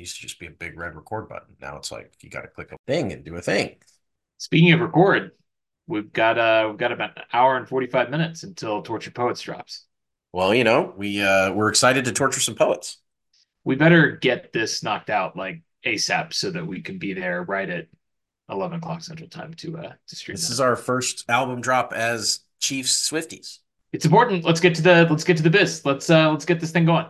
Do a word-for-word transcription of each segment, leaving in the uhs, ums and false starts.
used to just be a big red record button. Now it's like you got to click a thing and do a thing. Speaking of record, we've got uh we've got about an hour and forty-five minutes until Tortured Poets drops. Well, you know, we uh, we're excited to torture some poets. We better get this knocked out like ASAP so that we can be there right at eleven o'clock Central Time to uh to stream This that. is our first album drop as Chiefs Swifties. It's important. Let's get to the let's get to the biz. Let's uh let's get this thing going.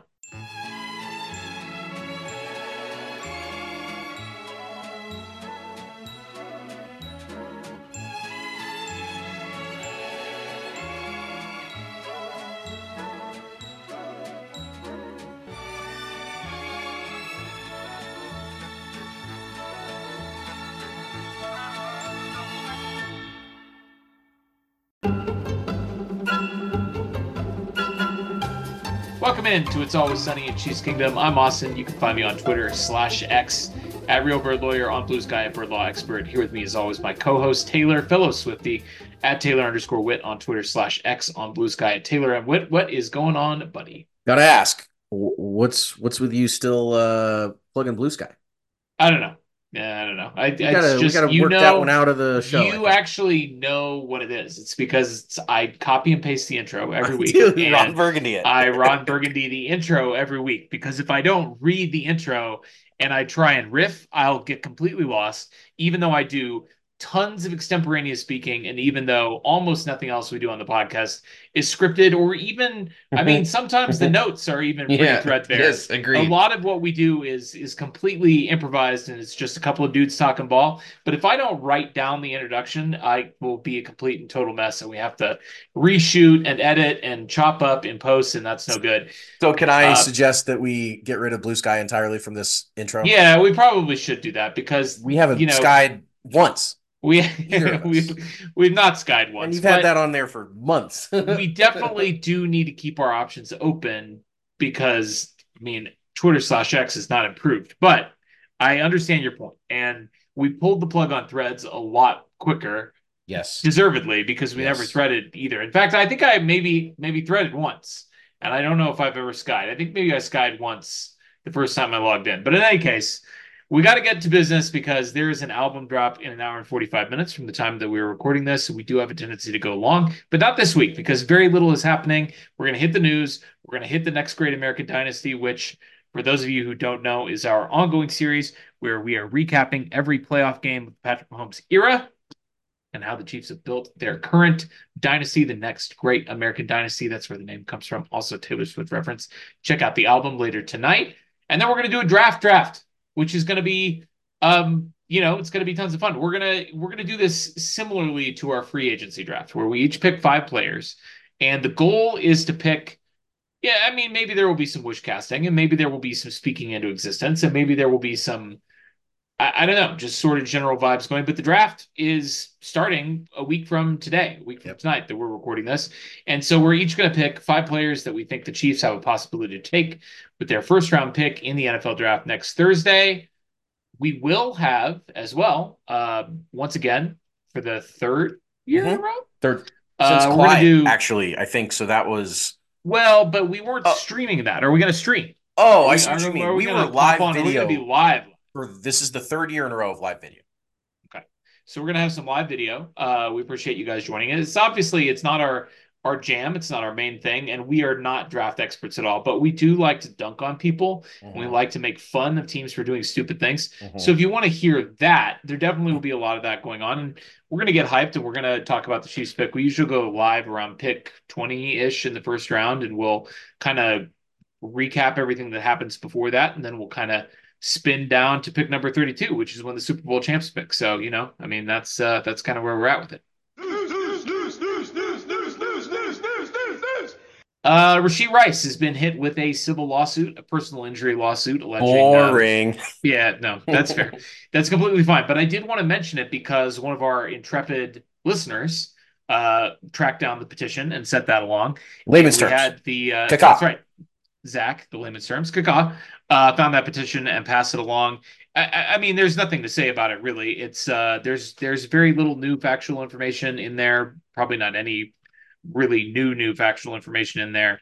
Welcome in to It's Always Sunny in Chiefs Kingdom. I'm Austin. You can find me on Twitter slash X at Real Bird Lawyer, on Blue Sky at Bird Law Expert. Here with me as always, my co-host Taylor, fellow Swifty, at Taylor underscore Wit on Twitter slash X, on Blue Sky at Taylor and Wit. What is going on, buddy? Gotta ask, what's what's with you still uh, plugging Blue Sky? I don't know. Yeah, I don't know. I, We it's gotta we just, gotta you work that know, one out of the show. I you think. actually know what it is. It's because it's, I copy and paste the intro every week. Dude, And Ron Burgundy it. I Ron Burgundy the intro every week, because if I don't read the intro and I try and riff, I'll get completely lost, even though I do tons of extemporaneous speaking. And even though almost nothing else we do on the podcast is scripted, or even, I mean, sometimes the notes are even pretty Yeah. threadbare. Yes, A agreed. lot of what we do is is completely improvised, and it's just a couple of dudes talking ball. But if I don't write down the introduction, I will be a complete and total mess, and we have to reshoot and edit and chop up in post, and that's no good. So can I Uh, suggest that we get rid of Blue Sky entirely from this intro? yeah, we probably should do that, because We you haven't know skied once, we either of us. we've we've not skied And once, you've had but that on there for months. we definitely do need to keep our options open, because I mean, Twitter slash X is not improved, but I understand your point, and we pulled the plug on Threads a lot quicker, Yes. deservedly, because we never Yes. threaded either. In fact, I think I maybe maybe threaded once, and I don't know if I've ever skied. I think maybe I skied once the first time I logged in. But in any case, we got to get to business, because there is an album drop in an hour and forty-five minutes from the time that we were recording this. So we do have a tendency to go long, but not this week, because very little is happening. We're going to hit the news. We're going to hit the next great American dynasty, which, for those of you who don't know, is our ongoing series where we are recapping every playoff game of Patrick Mahomes' era and how the Chiefs have built their current dynasty, the next great American dynasty. That's where the name comes from. Also, Taylor Swift reference. Check out the album later tonight. And then we're going to do a draft draft, which is going to be, um, you know, it's going to be tons of fun. We're going to, we're going to do this similarly to our free agency draft, where we each pick five players. And the goal is to pick, yeah, I mean, maybe there will be some wish casting, and maybe there will be some speaking into existence, and maybe there will be some, I, I don't know, just sort of general vibes going. But the draft is starting a week from today, a week from Yep. tonight that we're recording this. And so we're each going to pick five players that we think the Chiefs have a possibility to take with their first round pick in the N F L draft next Thursday. We will have as well, uh, once again, for the third year in a Mhm. row. Third since Uh, we're going to Clyde, do, actually, I think so. That was. well, but we weren't Oh, streaming that. Are we going to stream? oh, Are I we, see what you are, mean. are we We going were to pop live on? Are we going to be video live? for this is the third year in a row of live video. Okay. So we're gonna have some live video. Uh, we appreciate you guys joining. It's obviously it's not our our jam, it's not our main thing, and we are not draft experts at all, but we do like to dunk on people, and we Mhm. like to make fun of teams for doing stupid things. So Mhm. if you want to hear that, there definitely will be a lot of that going on. And we're gonna get hyped, and we're gonna talk about the Chiefs pick. We usually go live around pick twenty-ish in the first round, and we'll kind of recap everything that happens before that, and then we'll kind of spin down to pick number thirty-two, which is when the Super Bowl champs pick. So, you know, I mean, that's uh, that's kind of where we're at with it. News, news, news, news, news, news, news, news, news, news, news. Uh, Rashee Rice has been hit with a civil lawsuit, a personal injury lawsuit alleging. Boring. Uh, yeah, no, that's fair. That's completely fine. But I did want to mention it because one of our intrepid listeners uh, tracked down the petition and sent that along. Layman's we terms. had the uh, Caca. that's right, Zach, the layman's terms, Kaka, uh, found that petition and passed it along. I, I mean, there's nothing to say about it, really. It's uh, there's there's very little new factual information in there. Probably not any really new new factual information in there.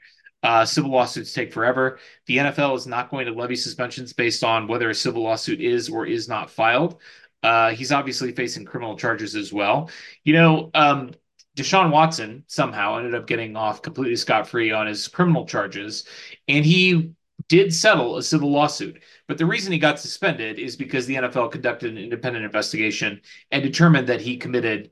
Uh, civil lawsuits take forever. The N F L is not going to levy suspensions based on whether a civil lawsuit is or is not filed. Uh, he's obviously facing criminal charges as well. You know, um, Deshaun Watson somehow ended up getting off completely scot-free on his criminal charges, and he did settle a civil lawsuit. But the reason he got suspended is because the N F L conducted an independent investigation and determined that he committed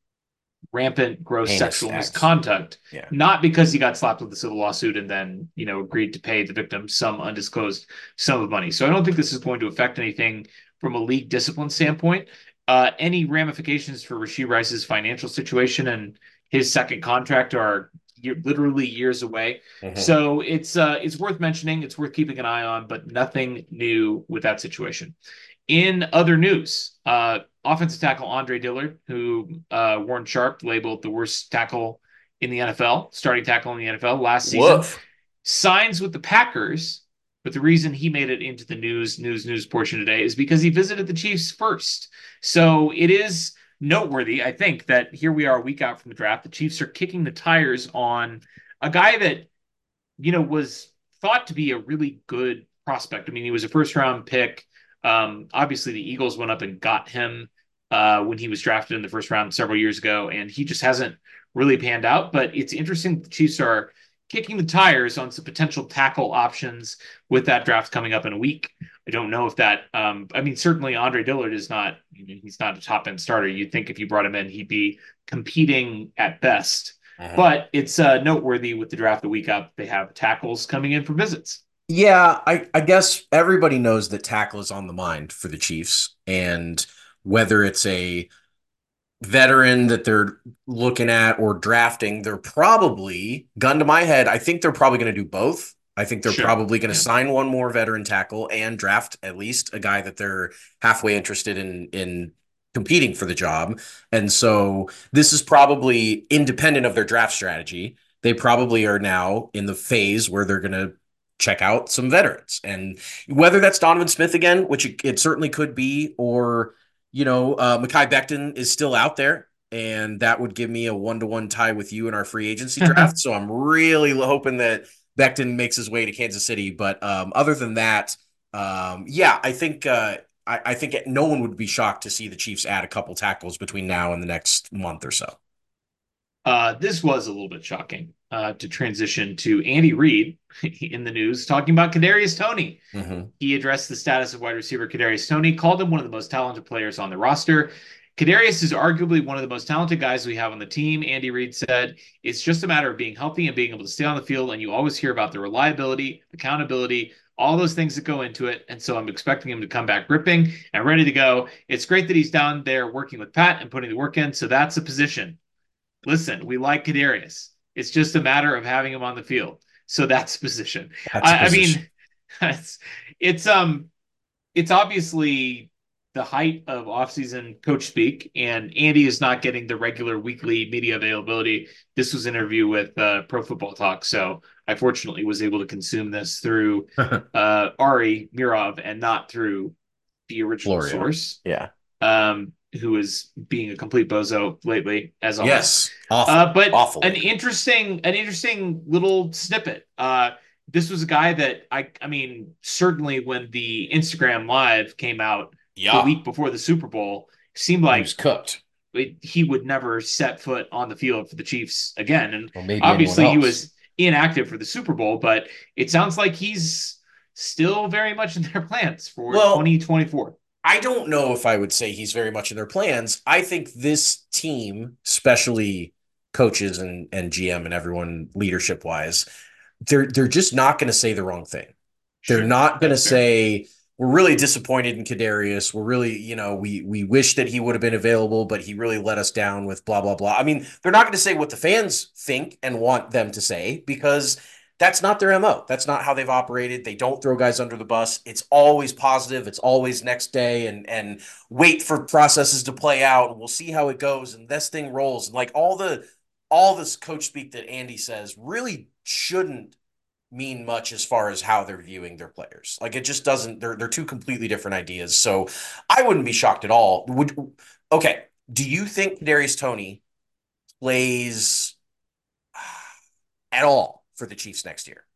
rampant, gross Heinous sexual acts. misconduct, Yeah. not because he got slapped with a civil lawsuit and then, you know, agreed to pay the victim some undisclosed sum of money. So I don't think this is going to affect anything from a league discipline standpoint. Uh, any ramifications for Rashee Rice's financial situation and his second contract are literally years away. Mhm. So it's uh, it's worth mentioning. It's worth keeping an eye on, but nothing new with that situation. In other news, uh, offensive tackle Andre Dillard, who uh, Warren Sharp labeled the worst tackle in the N F L, starting tackle in the N F L last season, Woof. signs with the Packers. But the reason he made it into the news, news, news portion today is because he visited the Chiefs first. So it is noteworthy, I think, that here we are a week out from the draft. The Chiefs are kicking the tires on a guy that, you know, was thought to be a really good prospect. I mean, he was a first round pick. Um, obviously, the Eagles went up and got him uh, when he was drafted in the first round several years ago, and he just hasn't really panned out. But it's interesting the Chiefs are kicking the tires on some potential tackle options with that draft coming up in a week. I don't know if that, um, I mean, certainly Andre Dillard is not, he's not a top end starter. You'd think if you brought him in, he'd be competing at best. Uh-huh. But it's uh, noteworthy with the draft a week up, they have tackles coming in for visits. Yeah, I, I guess everybody knows that tackle is on the mind for the Chiefs. And whether it's a veteran that they're looking at or drafting, they're probably, gun to my head, I think they're probably going to do both. I think they're sure. probably going to yeah. sign one more veteran tackle and draft at least a guy that they're halfway interested in in competing for the job. And so this is probably independent of their draft strategy. They probably are now in the phase where they're going to check out some veterans. And whether that's Donovan Smith again, which it, it certainly could be, or, you know, uh, Mekhi Becton is still out there. And that would give me a one-to-one tie with you in our free agency draft. So I'm really hoping that Becton makes his way to Kansas City. But um, other than that, um, yeah, I think uh, I, I think no one would be shocked to see the Chiefs add a couple tackles between now and the next month or so. Uh, this was a little bit shocking uh, to transition to Andy Reid in the news talking about Kadarius Toney. Mm-hmm. He addressed the status of wide receiver Kadarius Toney, called him one of the most talented players on the roster. Kadarius is arguably one of the most talented guys we have on the team, Andy Reid said. It's just a matter of being healthy and being able to stay on the field, and you always hear about the reliability, accountability, all those things that go into it. And so I'm expecting him to come back ripping and ready to go. It's great that he's down there working with Pat and putting the work in, so that's a position. Listen, we like Kadarius. It's just a matter of having him on the field. So that's position. That's I, position. I mean, it's, it's um, it's obviously the height of offseason coach speak, and Andy is not getting the regular weekly media availability. This was an interview with uh, Pro Football Talk, so I fortunately was able to consume this through uh, Ari Mirov and not through the original Florio. source. Yeah. Um, who is being a complete bozo lately, as always. Yes, awful. Uh, but awful. an interesting, an interesting little snippet. Uh, this was a guy that I, I mean, certainly when the Instagram Live came out yeah. the week before the Super Bowl, seemed like he was cooked. It, he would never set foot on the field for the Chiefs again, and well, obviously he was inactive for the Super Bowl. But it sounds like he's still very much in their plans for well, twenty twenty-four. I don't know if I would say he's very much in their plans. I think this team, especially coaches and, and G M and everyone leadership wise, they're they're just not going to say the wrong thing. Sure, they're not going to say, we're really disappointed in Kadarius. We're really, you know, we we wish that he would have been available, but he really let us down with blah, blah, blah. I mean, they're not going to say what the fans think and want them to say, because that's not their M O. That's not how they've operated. They don't throw guys under the bus. It's always positive. It's always next day and and wait for processes to play out. And we'll see how it goes. And this thing rolls. And like all the all this coach speak that Andy says really shouldn't mean much as far as how they're viewing their players. Like it just doesn't. They're they're two completely different ideas. So I wouldn't be shocked at all. Would okay? Do you think Kadarius Toney plays at all for the Chiefs next year?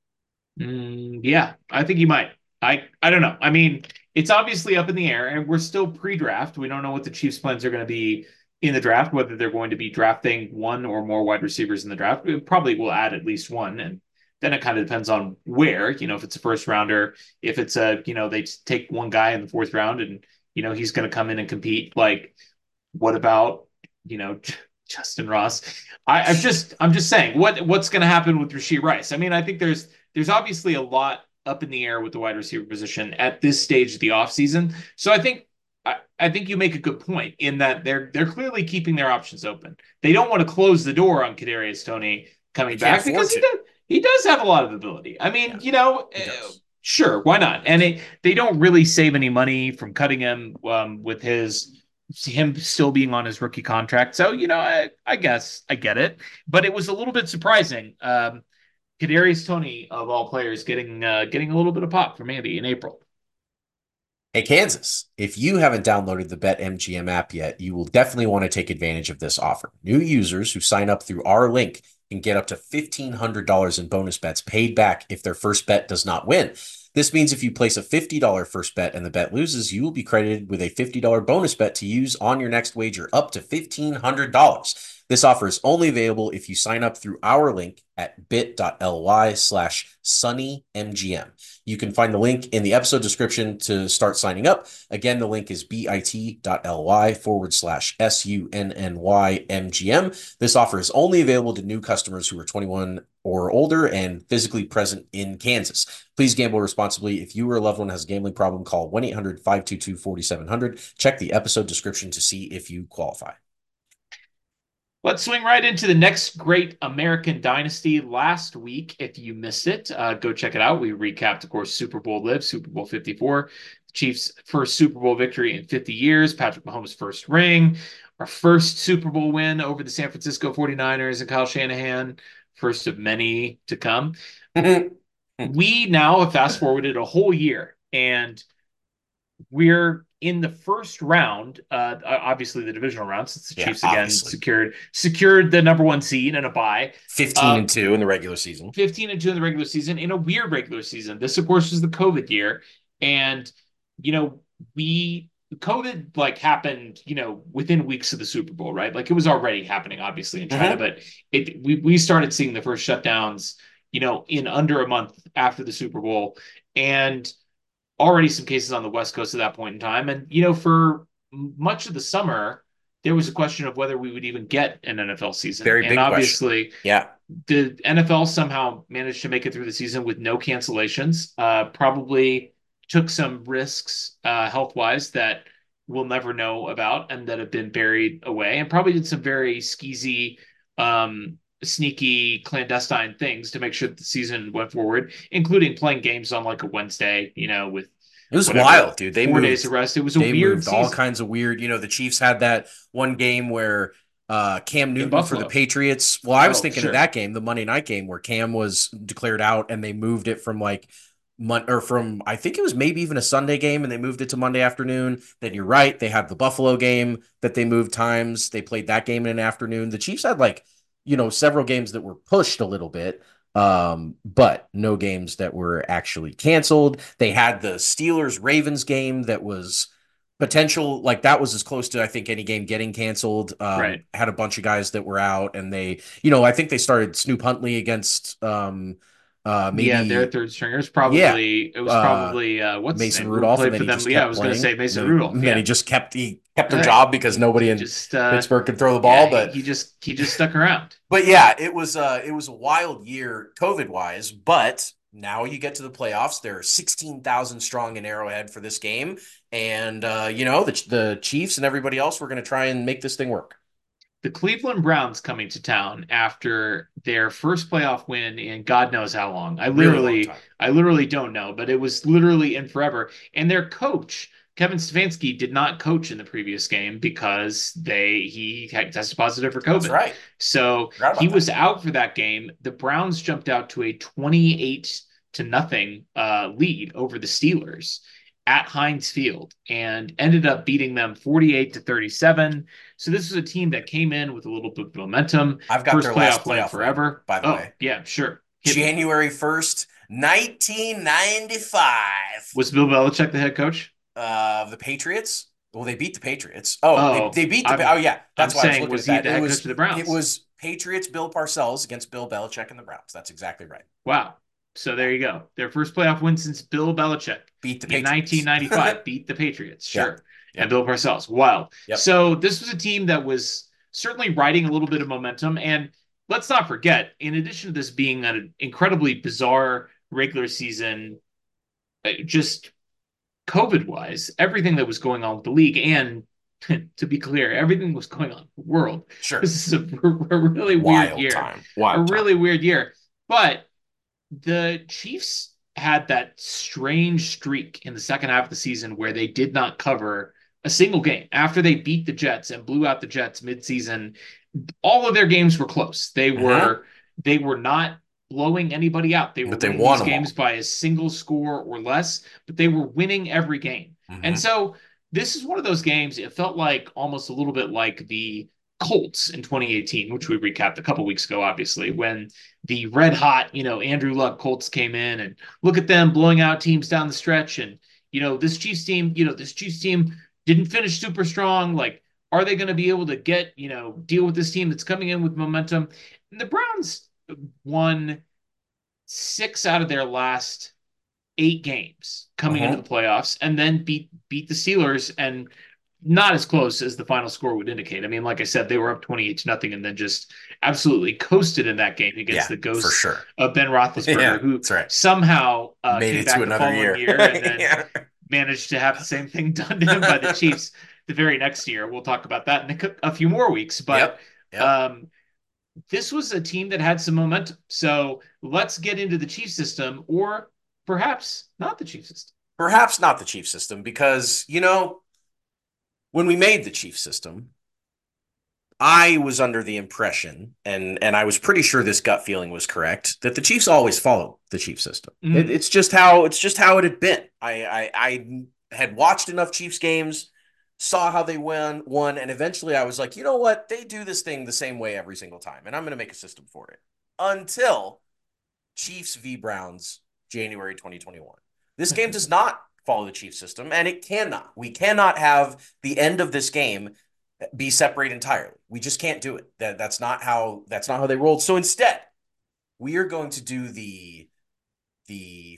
Mm, yeah, I think he might. I I don't know. I mean, it's obviously up in the air, and we're still pre-draft. We don't know what the Chiefs' plans are going to be in the draft, whether they're going to be drafting one or more wide receivers in the draft. We probably will add at least one, and then it kind of depends on where. You know, if it's a first rounder, if it's a, you know, they take one guy in the fourth round, and you know he's going to come in and compete. Like, what about, you know, Justin Ross? I, I'm just I'm just saying what what's going to happen with Rashee Rice. I mean, I think there's there's obviously a lot up in the air with the wide receiver position at this stage of the offseason. So I think I, I think you make a good point in that they're they're clearly keeping their options open. They don't want to close the door on Kadarius Toney They coming can't back afford because he to. does he does have a lot of ability. I mean, Yeah, you know, he uh, does. sure, why not? And it, they don't really save any money from cutting him um, with his him still being on his rookie contract. So, you know, I, I guess I get it, but it was a little bit surprising. Um, Kadarius Toney of all players getting uh, getting a little bit of pop from Andy in April. Hey, Kansas, if you haven't downloaded the BetMGM app yet, you will definitely want to take advantage of this offer. New users who sign up through our link can get up to fifteen hundred dollars in bonus bets paid back if their first bet does not win. This means if you place a fifty dollars first bet and the bet loses, you will be credited with a fifty dollars bonus bet to use on your next wager up to fifteen hundred dollars. This offer is only available if you sign up through our link at bit.ly slash sunnymgm. You can find the link in the episode description to start signing up. Again, the link is bit.ly forward slash S-U-N-N-Y-M-G-M. This offer is only available to new customers who are twenty-one or older and physically present in Kansas. Please gamble responsibly. If you or a loved one has a gambling problem, call one eight hundred five two two four seven zero zero. Check the episode description to see if you qualify. Let's swing right into the next great American dynasty. Last week, if you missed it, uh, go check it out. We recapped, of course, Super Bowl live, Super Bowl fifty-four, the Chiefs' first Super Bowl victory in fifty years, Patrick Mahomes' first ring, our first Super Bowl win over the San Francisco forty-niners and Kyle Shanahan, first of many to come. We now have fast forwarded a whole year, and we're in the first round, uh, obviously the divisional round, since the Yeah, Chiefs again obviously. secured secured the number one seed and a bye. fifteen Uh, and two in the regular season. fifteen and two in the regular season in a weird regular season. This, of course, was the COVID year, and you know we COVID like happened, you know, within weeks of the Super Bowl, right? Like it was already happening, obviously in China, Mhm. but it we we started seeing the first shutdowns, you know, in under a month after the Super Bowl, and already some cases on the West Coast at that point in time. And, you know, for much of the summer, there was a question of whether we would even get an N F L season. Very And big question. obviously, Yeah. the N F L somehow managed to make it through the season with no cancellations, uh, probably took some risks uh, health wise that we'll never know about and that have been buried away, and probably did some very skeezy um, sneaky clandestine things to make sure that the season went forward, including playing games on like a Wednesday, you know, with It was whatever, wild, dude. They four moved days of rest. It was a they weird moved all season kinds of weird. You know, the Chiefs had that one game where uh, Cam in Newton for the Buffalo. Patriots. Well, I was Oh, thinking of sure. that game, the Monday night game where Cam was declared out and they moved it from like Mon- or from I think it was maybe even a Sunday game and they moved it to Monday afternoon. Then you're right, they had the Buffalo game that they moved times. They played that game in an afternoon. The Chiefs had like, you know, several games that were pushed a little bit. Um, but no games that were actually canceled. They had the Steelers Ravens game that was potential, like that was as close to I think any game getting canceled. Um, Right. had a bunch of guys that were out, and they, you know, I think they started Snoop Huntley against um, uh, Yeah, their maybe third stringers yeah, probably it was uh, probably uh what's his Mason name? Who Rudolph, and played then for he them? just Yeah, I kept was gonna playing. say And Mason then, Rudolph. and then he Yeah. just kept he kept their Right. job because He nobody he in just uh Pittsburgh could throw the yeah, ball. he, But he just he just stuck around. but yeah, it was uh it was a wild year COVID wise, but now you get to the playoffs. They're sixteen thousand strong in Arrowhead for this game. And uh, you know, the the Chiefs and everybody else were gonna try and make this thing work. The Cleveland Browns coming to town after their first playoff win in God knows how long. I Really long literally, time. I literally don't know, but it was literally in forever. And their coach, Kevin Stefanski, did not coach in the previous game because they he had tested positive for That's COVID. right. So Forgot he about that. was out for that game. The Browns jumped out to a twenty-eight to nothing uh, lead over the Steelers at Heinz Field and ended up beating them forty-eight to thirty-seven. So this was a team that came in with a little bit of momentum. I've got First their last playoff win in playoff win, forever. by the Oh, way. yeah, sure. Hit me. January first, nineteen ninety-five. Was Bill Belichick the head coach? Uh, the Patriots. Well, they beat the Patriots. Oh, they, Oh, they beat the. Oh, I'm yeah. I'm That's why I was saying, looking was at he that. the It head coach was of the it Browns? was Patriots Bill Parcells against Bill Belichick and the Browns. That's exactly right. Wow. So there you go. Their first playoff win since Bill Belichick Beat the in Patriots. nineteen ninety-five beat the Patriots. Yep. Sure. And Yep. Bill Parcells. Wild. Yep. So this was a team that was certainly riding a little bit of momentum. And let's not forget, in addition to this being an incredibly bizarre regular season, uh, just COVID wise, everything that was going on with the league, and to be clear, everything was going on in the world. Sure. This is a, a really weird Wild year. time. A Wild really time. weird year. But the Chiefs had that strange streak in the second half of the season where they did not cover a single game after they beat the Jets and blew out the Jets midseason. All of their games were close. They Mhm. were they were not blowing anybody out. They were But they winning won these them games all. by a single score or less, but they were winning every game. And Mhm. so this is one of those games. It felt like almost a little bit like the Colts in twenty eighteen, which we recapped a couple weeks ago, obviously, when the red hot, you know, Andrew Luck Colts came in, and look at them blowing out teams down the stretch. And, you know, this Chiefs team, you know, this Chiefs team didn't finish super strong. Like, are they going to be able to get, you know, deal with this team that's coming in with momentum? And the Browns won six out of their last eight games coming into the Mhm. playoffs, and then beat beat the Steelers, and not as close as the final score would indicate. I mean, like I said, they were up twenty-eight to nothing and then just absolutely coasted in that game against Yeah, the for ghost sure. of Ben Roethlisberger, Yeah, who that's right. somehow uh, Made came it to back the another following year. year and then Yeah. managed to have the same thing done to him by the Chiefs the very next year. We'll talk about that in a, a few more weeks. But Yep. Yep. um, this was a team that had some momentum. So let's get into the Chief system, or perhaps not the Chief system. Perhaps not the Chief system because, you know, when we made the Chief system, I was under the impression, and and I was pretty sure this gut feeling was correct, that the Chiefs always follow the Chief system. It, Mm. it's just how it's just how it had been. I, I I had watched enough Chiefs games, saw how they won, won, and eventually I was like, you know what? They do this thing the same way every single time, and I'm going to make a system for it. Until Chiefs v Browns, January twenty twenty-one. This game does not follow the Chiefs system, and it cannot. We cannot have the end of this game be separated entirely. We just can't do it. That that's not how that's not how they rolled. So instead, we are going to do the the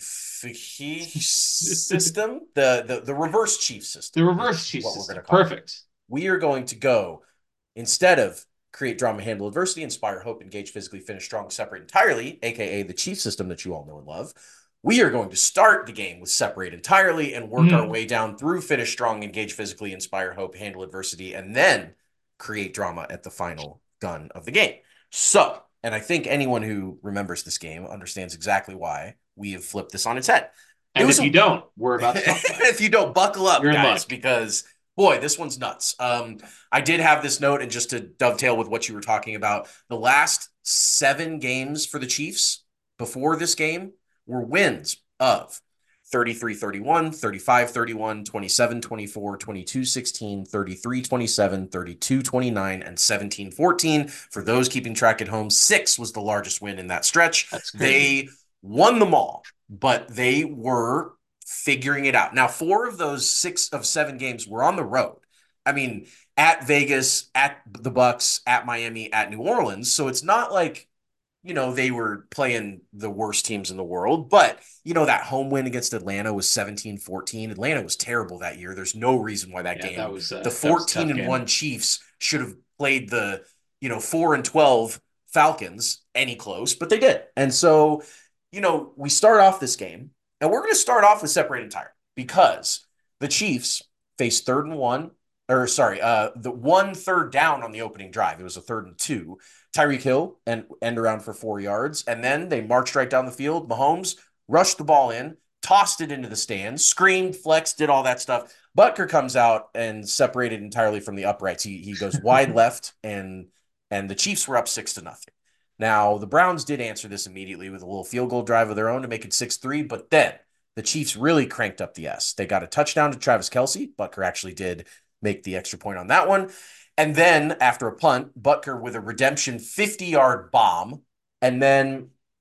system, the the the reverse Chief system. The reverse Chief what system. We're going to call Perfect. it. We are going to go instead of create drama, handle adversity, inspire hope, engage physically, finish strong, separate entirely, aka the Chief system that you all know and love. We are going to start the game with separate entirely and work mm. our way down through finish strong, engage physically, inspire hope, handle adversity, and then create drama at the final gun of the game. So, and I think anyone who remembers this game understands exactly why we have flipped this on its head. And it if a... you don't, we're about to talk about it. If you don't, buckle up, You're guys, because boy, this one's nuts. Um, I did have this note, and just to dovetail with what you were talking about, the last seven games for the Chiefs before this game were wins of thirty-three thirty-one, thirty-five thirty-one, twenty-seven twenty-four, twenty-two sixteen, thirty-three twenty-seven, thirty-two twenty-nine, and seventeen fourteen. For those keeping track at home, six was the largest win in that stretch. That's crazy. They won them all, but they were figuring it out. Now, four of those six of seven games were on the road. I mean, at Vegas, at the Bucks, at Miami, at New Orleans. So it's not like, you know, they were playing the worst teams in the world, but, you know, that home win against Atlanta was seventeen fourteen. Atlanta was terrible that year. There's no reason why that yeah, game, that was, uh, the fourteen and one Chiefs should have played the, you know, four and twelve Falcons any close, but they did. And so, you know, we start off this game, and we're going to start off with separate entire because the Chiefs faced third and one, or sorry, uh, the one third down on the opening drive. It was a third and two. Tyreek Hill and end around for four yards, and then they marched right down the field. Mahomes rushed the ball in, tossed it into the stands, screamed, flexed, did all that stuff. Butker comes out and separated entirely from the uprights. He he goes wide left, and and the Chiefs were up six to nothing. Now, the Browns did answer this immediately with a little field goal drive of their own to make it six three, but then the Chiefs really cranked up the S. They got a touchdown to Travis Kelce. Butker actually did make the extra point on that one. And then after a punt, Butker with a redemption fifty-yard bomb. And then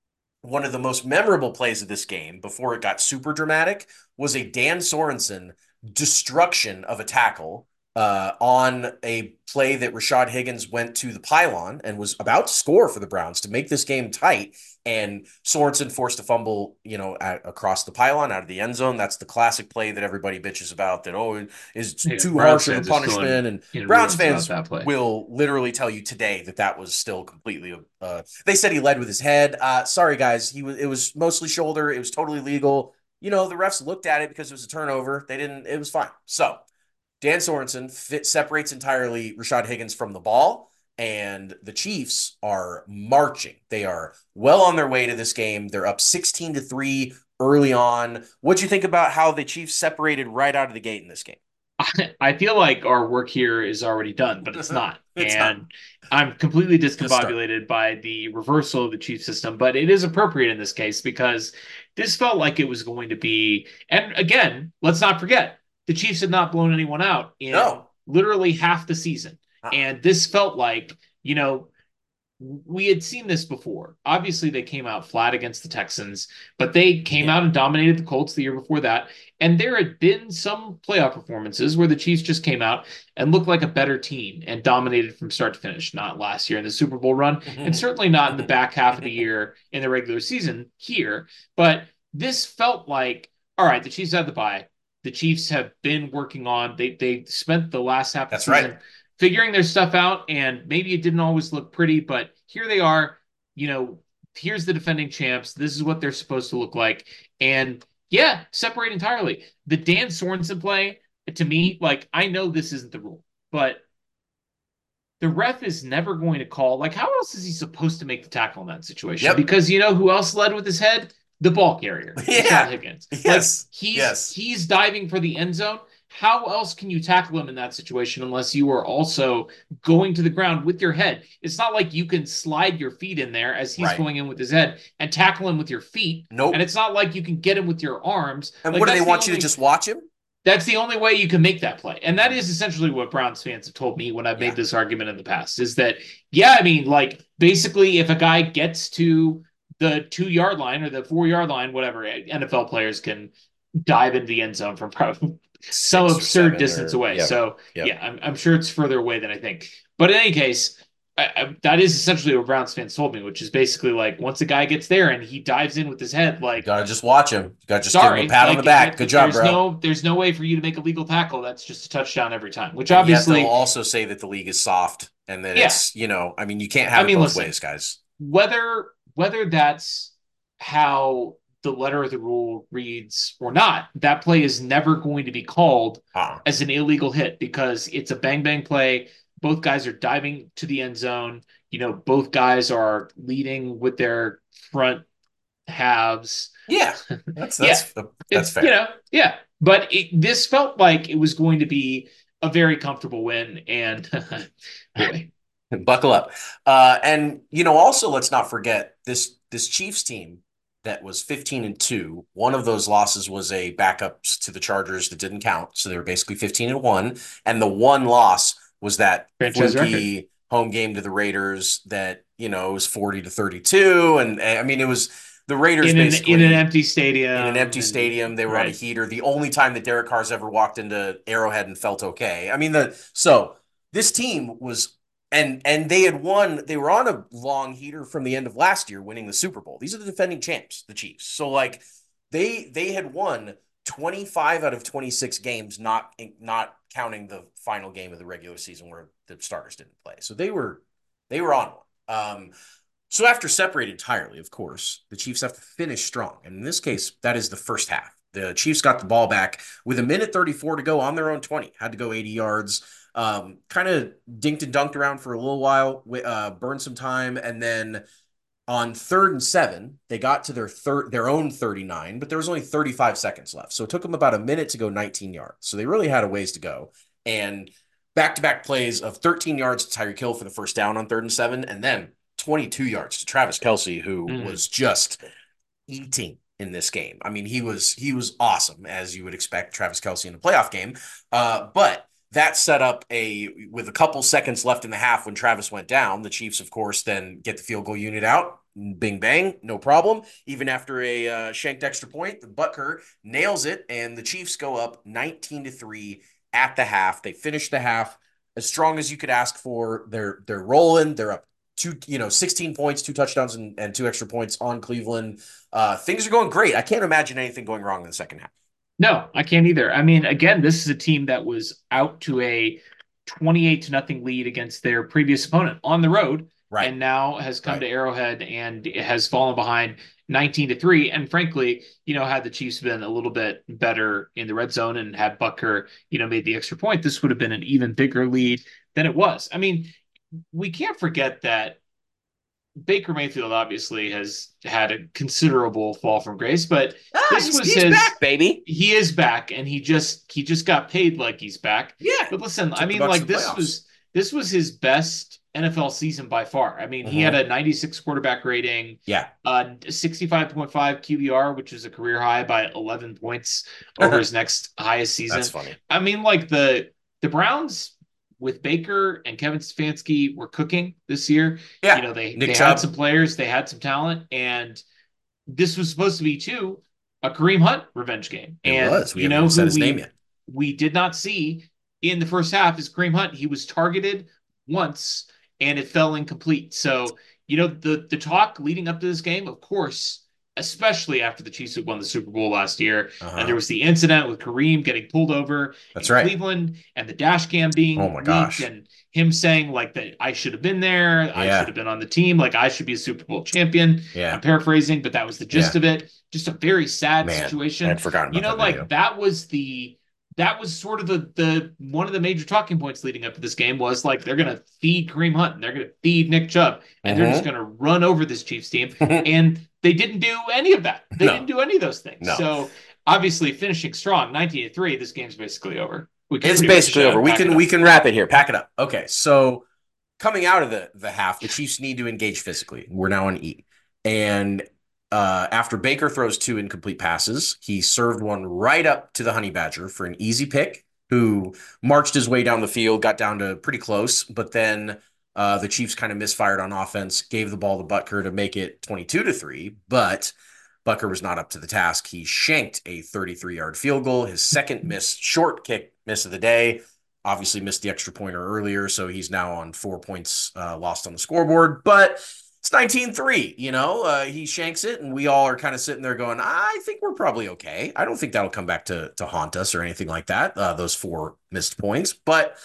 one of the most memorable plays of this game before it got super dramatic was a Dan Sorensen destruction of a tackle uh, on a play that Rashad Higgins went to the pylon and was about to score for the Browns to make this game tight. And Sorensen forced a fumble, you know, at, across the pylon out of the end zone. That's the classic play that everybody bitches about that, oh, is Yeah, too Browns harsh of a fans are still in, punishment. And in Browns reels about fans that play. will literally tell you today that that was still completely, uh, they said he led with his head. Uh, sorry, guys. He was, it was mostly shoulder. It was totally legal. You know, the refs looked at it because it was a turnover. They didn't, it was fine. So Dan Sorensen fit, separates entirely Rashad Higgins from the ball, and the Chiefs are marching. They are well on their way to this game. They're up sixteen to three early on. What'd you think about how the Chiefs separated right out of the gate in this game? I feel like our work here is already done, but it's not. It's not. And I'm completely Just start. discombobulated by the reversal of the Chief system, but it is appropriate in this case because this felt like it was going to be. And again, let's not forget, the Chiefs had not blown anyone out in No. literally half the season. Uh-uh. And this felt like, you know, we had seen this before. Obviously, they came out flat against the Texans, but they came Yeah. out and dominated the Colts the year before that. And there had been some playoff performances where the Chiefs just came out and looked like a better team and dominated from start to finish. Not last year in the Super Bowl run, and certainly not in the back half of the year in the regular season here. But this felt like, all right, the Chiefs had the bye. The Chiefs have been working on, they they spent the last half of the That's season right. figuring their stuff out, and maybe it didn't always look pretty, but here they are. You know, here's the defending champs. This is what they're supposed to look like, and yeah, separate entirely. The Dan Sorensen play, to me, like I know this isn't the rule, but the ref is never going to call. Like, how else is he supposed to make the tackle in that situation? Yep. Because you know who else led with his head? The ball carrier, Yeah. Rashad Higgins. Yes. Like, he's Yes. he's diving for the end zone. How else can you tackle him in that situation unless you are also going to the ground with your head? It's not like you can slide your feet in there as he's Right. going in with his head and tackle him with your feet. Nope. And it's not like you can get him with your arms. And Like, what do they that's the want you only- to just watch him? That's the only way you can make that play. And that is essentially what Browns fans have told me when I've made Yeah. this argument in the past is that, yeah, I mean, like basically if a guy gets to the two yard line or the four yard line, whatever, N F L players can dive into the end zone from probably some Six or absurd seven distance or- away. yep. So Yep. yeah, I'm, I'm sure it's further away than I think. But in any case, I, I, that is essentially what Browns fans told me, which is basically like once a guy gets there and he dives in with his head, You like gotta just watch him. You gotta just sorry, give him a pat on like, the back. it- Good job, there's bro. no there's no way for you to make a legal tackle. That's just a touchdown every time. Which And yet obviously, they'll also say that the league is soft and that Yeah. it's, you know, I mean, you can't have I it mean, both listen. ways, guys. whether whether that's how the letter of the rule reads or not, that play is never going to be called Uh-uh. as an illegal hit because it's a bang bang play. Both guys are diving to the end zone. You know, both guys are leading with their front halves. Yeah, that's Yeah. that's that's It's, fair. You know, yeah. But it, this felt like it was going to be a very comfortable win, and boy, Buckle up. Uh, and you know, also let's not forget this this Chiefs team that was fifteen and two. One of those losses was a backups to the Chargers that didn't count, so they were basically fifteen and one. And the one loss was that Franchise fluky home game to the Raiders that you know was forty to thirty-two. And I mean, it was the Raiders in an basically in an empty stadium, in an empty and- stadium. They were on a right. heater. The only time that Derek Carr's ever walked into Arrowhead and felt okay. I mean, the so this team was and and they had won. They were on a long heater from the end of last year, winning the Super Bowl. These are the defending champs, the Chiefs. So like they they had won twenty-five out of twenty-six games, not not counting the final game of the regular season where the starters didn't play. So they were they were on one. Um, so after separating entirely, of course, the Chiefs have to finish strong. And in this case, that is the first half. The Chiefs got the ball back with a minute thirty-four to go on their own twenty. Had to go eighty yards. Um, kind of dinked and dunked around for a little while, uh, burned some time, and then on third and seven, they got to their third, their own thirty-nine, but there was only thirty-five seconds left. So it took them about a minute to go nineteen yards. So they really had a ways to go. And back-to-back plays of thirteen yards to Tyreek Hill for the first down on third and seven, and then twenty-two yards to Travis Kelce, who Mm. was just eating in this game. I mean, he was he was awesome, as you would expect Travis Kelce in a playoff game. Uh, but that set up a, with a couple seconds left in the half when Travis went down, the Chiefs, of course, then get the field goal unit out, Bing bang, no problem. Even after a uh, shanked extra point, the Butker nails it, and the Chiefs go up nineteen to three at the half. They finish the half as strong as you could ask for. They're they're rolling. They're up two, you know, sixteen points, two touchdowns, and, and two extra points on Cleveland. Uh, things are going great. I can't imagine anything going wrong in the second half. No, I can't either. I mean, again, this is a team that was out to a twenty-eight to nothing lead against their previous opponent on the road, Right. and now has come Right. to Arrowhead and has fallen behind nineteen to three. And frankly, you know, had the Chiefs been a little bit better in the red zone and had Butker, you know, made the extra point, this would have been an even bigger lead than it was. I mean, we can't forget that Baker Mayfield obviously has had a considerable fall from grace, but ah, this he's, was he's his back, baby. He is back, and he just he just got paid like he's back. Yeah. But listen, Took I the mean, Bucs like to the this playoffs. was this was his best N F L season by far. I mean, he Mhm. had a ninety-six quarterback rating, Yeah. uh, sixty-five point five Q B R, which is a career high by eleven points over his next highest season. That's funny. I mean, like the the Browns with Baker and Kevin Stefanski were cooking this year. Yeah. You know, they, Nick they Chubb. had some players, they had some talent, and this was supposed to be, too, a Kareem Hunt revenge game. It and was. We you haven't know even said who his we, name yet. we did not see in the first half is Kareem Hunt. He was targeted once, and it fell incomplete. So, you know, the the talk leading up to this game, of course, especially after the Chiefs had won the Super Bowl last year, Uh-huh. and there was the incident with Kareem getting pulled over That's in right. Cleveland, and the dash cam being Oh my leaked, gosh. and him saying like that I should have been there, I Yeah. should have been on the team, like I should be a Super Bowl champion. Yeah. I'm paraphrasing, but that was the gist Yeah. of it. Just a very sad Man, situation. I'd forgotten about You know, that like video. that was the that was sort of the the one of the major talking points leading up to this game was like they're gonna feed Kareem Hunt and they're gonna feed Nick Chubb and they're just Mhm. gonna run over this Chiefs team. And they didn't do any of that. They No. didn't do any of those things. No. So obviously finishing strong, nineteen to three, this game's basically over. We can It's pretty much, basically uh, over. We pack it can up. we can wrap it here. Pack it up. Okay, so coming out of the the half, the Chiefs need to engage physically. We're now on E, and uh, after Baker throws two incomplete passes, he served one right up to the Honey Badger for an easy pick, who marched his way down the field, got down to pretty close, but then uh, the Chiefs kind of misfired on offense, gave the ball to Butker to make it twenty-two to three, but Butker was not up to the task. He shanked a thirty-three-yard field goal, his second missed short kick miss of the day. Obviously missed the extra pointer earlier, so he's now on four points uh, lost on the scoreboard. But it's nineteen three, you know? Uh, he shanks it, and we all are kind of sitting there going, I think we're probably okay. I don't think that'll come back to, to haunt us or anything like that, uh, those four missed points. But,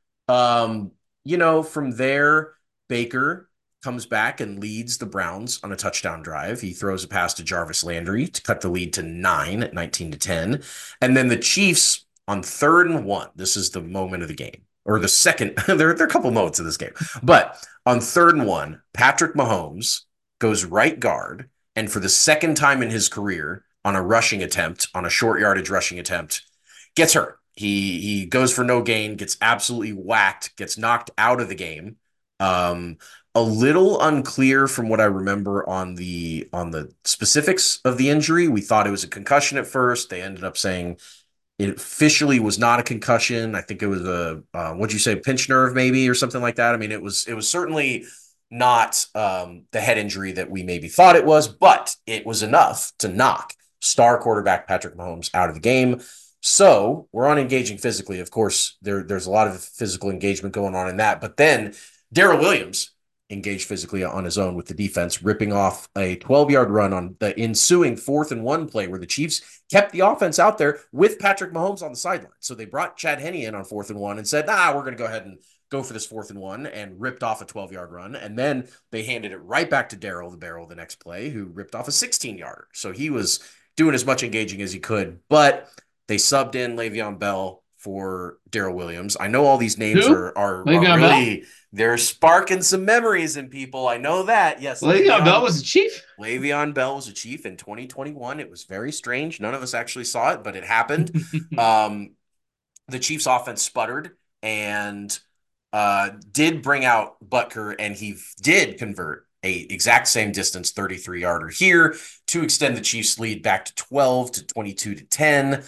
um, you know, from there, Baker comes back and leads the Browns on a touchdown drive. He throws a pass to Jarvis Landry to cut the lead to nine at nineteen to ten. And then the Chiefs on third and one, this is the moment of the game, or the second, there, there are a couple moments of this game, but on third and one, Patrick Mahomes goes right guard, and for the second time in his career on a rushing attempt, on a short yardage rushing attempt, gets hurt. He he goes for no gain, gets absolutely whacked, gets knocked out of the game. Um, a little unclear from what I remember on the on the specifics of the injury. We thought it was a concussion at first. They ended up saying it officially was not a concussion. I think it was a uh, what'd you say, pinch nerve maybe or something like that. I mean, it was it was certainly not um, the head injury that we maybe thought it was, but it was enough to knock star quarterback Patrick Mahomes out of the game. So we're on engaging physically. Of course, there, there's a lot of physical engagement going on in that. But then Darrell Williams engaged physically on his own with the defense, ripping off a twelve-yard run on the ensuing fourth and one play where the Chiefs kept the offense out there with Patrick Mahomes on the sideline. So they brought Chad Henne in on fourth and one and said, nah, we're going to go ahead and go for this fourth and one, and ripped off a twelve-yard run. And then they handed it right back to Darrell the Barrel the next play, who ripped off a sixteen-yarder. So he was doing as much engaging as he could, but they subbed in Le'Veon Bell for Darrell Williams. I know all these names Who? are, are, are Le'Veon really, they're sparking some memories in people. I know that. Yes. Le'Veon Bell was a Chief. Le'Veon Bell was a Chief in twenty twenty-one. It was very strange. None of us actually saw it, but it happened. um, the Chiefs offense sputtered and uh, did bring out Butker, and he did convert a exact same distance thirty-three yarder here to extend the Chiefs lead back to twelve to twenty-two to ten.